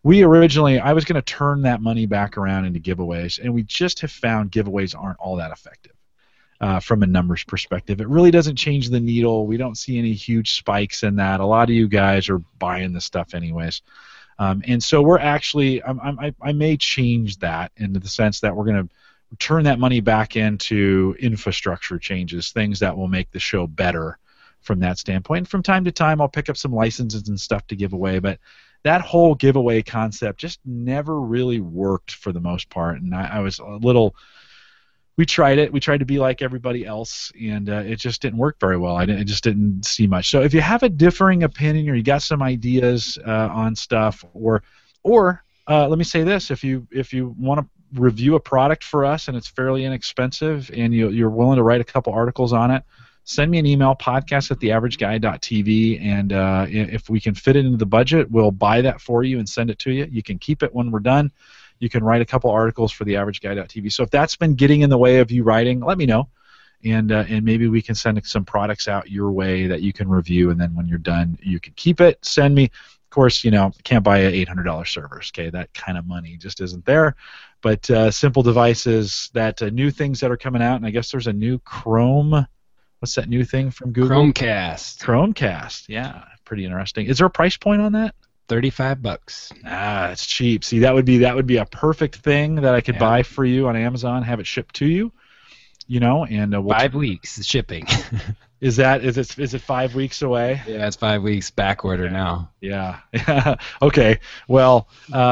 [SPEAKER 1] I was going to turn that money back around into giveaways, and we just have found giveaways aren't all that effective from a numbers perspective. It really doesn't change the needle. We don't see any huge spikes in that. A lot of you guys are buying the stuff anyways. And so we're actually, I may change that into the sense that we're going to turn that money back into infrastructure changes, things that will make the show better from that standpoint. From time to time, I'll pick up some licenses and stuff to give away, but that whole giveaway concept just never really worked for the most part, and I was a little... We tried it. We tried to be like everybody else, and it just didn't work very well. I just didn't see much. So if you have a differing opinion or you got some ideas on stuff, or let me say this: if you want to review a product for us and it's fairly inexpensive and you're willing to write a couple articles on it, send me an email, podcast@theaverageguy.tv, and if we can fit it into the budget, we'll buy that for you and send it to you. You can keep it when we're done. You can write a couple articles for theaverageguy.tv. So if that's been getting in the way of you writing, let me know, and maybe we can send some products out your way that you can review, and then when you're done, you can keep it, send me. Of course, can't buy a $800 servers, okay? That kind of money just isn't there. But simple devices, that new things that are coming out, and I guess there's a new Chrome. What's that new thing from Google? Chromecast, yeah, pretty interesting. Is there a price point on that?
[SPEAKER 2] $35.
[SPEAKER 1] It's cheap. See, that would be a perfect thing that I could buy for you on Amazon, have it shipped to you. And
[SPEAKER 2] 5 weeks shipping.
[SPEAKER 1] Is it 5 weeks away?
[SPEAKER 2] Yeah, it's 5 weeks back order now.
[SPEAKER 1] Yeah. Okay. Well,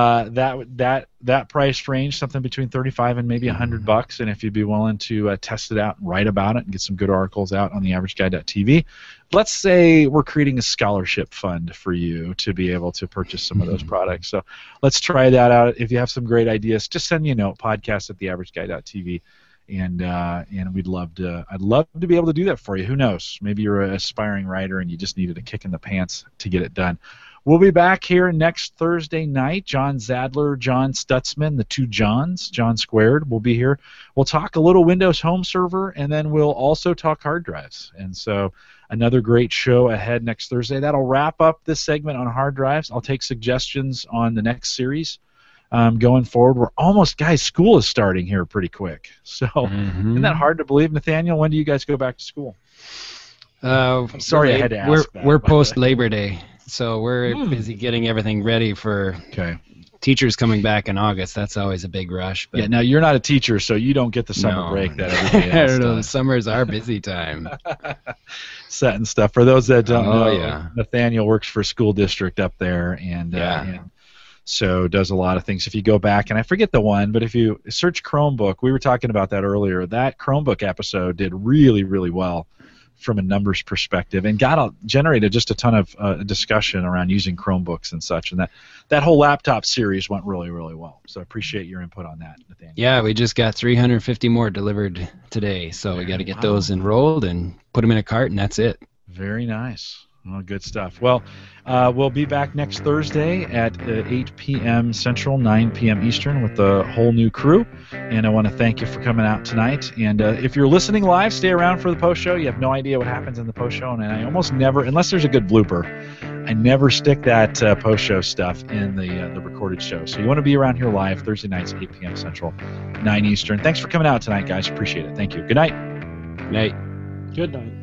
[SPEAKER 1] that price range, something between $35 and maybe $100, and if you'd be willing to test it out and write about it and get some good articles out on theaverageguy.tv. Let's say we're creating a scholarship fund for you to be able to purchase some of those products. So let's try that out. If you have some great ideas, just send me a note, podcast@theaverageguy.tv. And I'd love to be able to do that for you. Who knows? Maybe you're an aspiring writer and you just needed a kick in the pants to get it done. We'll be back here next Thursday night. John Zadler, John Stutzman, the two Johns, John Squared, will be here. We'll talk a little Windows Home Server, and then we'll also talk hard drives. And so another great show ahead next Thursday. That'll wrap up this segment on hard drives. I'll take suggestions on the next series. Going forward, we're almost, guys, school is starting here pretty quick. So isn't that hard to believe? Nathaniel, when do you guys go back to school? I'm sorry I had to ask that.
[SPEAKER 2] We're post-Labor Day, so we're busy getting everything ready for teachers coming back in August. That's always a big rush. But
[SPEAKER 1] yeah, now you're not a teacher, so you don't get the summer break that everybody else
[SPEAKER 2] I don't know,
[SPEAKER 1] does.
[SPEAKER 2] Summer's our busy time.
[SPEAKER 1] Setting stuff. For those that don't know,
[SPEAKER 2] yeah.
[SPEAKER 1] Nathaniel works for a school district up there, and So does a lot of things. If you go back, and I forget the one, but if you search Chromebook, we were talking about that earlier. That Chromebook episode did really, really well from a numbers perspective, and generated just a ton of discussion around using Chromebooks and such. And that whole laptop series went really, really well. So I appreciate your input on that, Nathaniel.
[SPEAKER 2] Yeah, we just got 350 more delivered today, so we got to get those enrolled and put them in a cart, and that's it.
[SPEAKER 1] Very nice. Well, good stuff. Well, we'll be back next Thursday at 8 p.m. Central, 9 p.m. Eastern with the whole new crew. And I want to thank you for coming out tonight. And if you're listening live, stay around for the post show. You have no idea what happens in the post show. And I almost never, unless there's a good blooper, I never stick that post show stuff in the recorded show. So you want to be around here live Thursday nights, 8 p.m. Central, 9 Eastern. Thanks for coming out tonight, guys. Appreciate it. Thank you. Good night.
[SPEAKER 2] Good night.
[SPEAKER 3] Good night.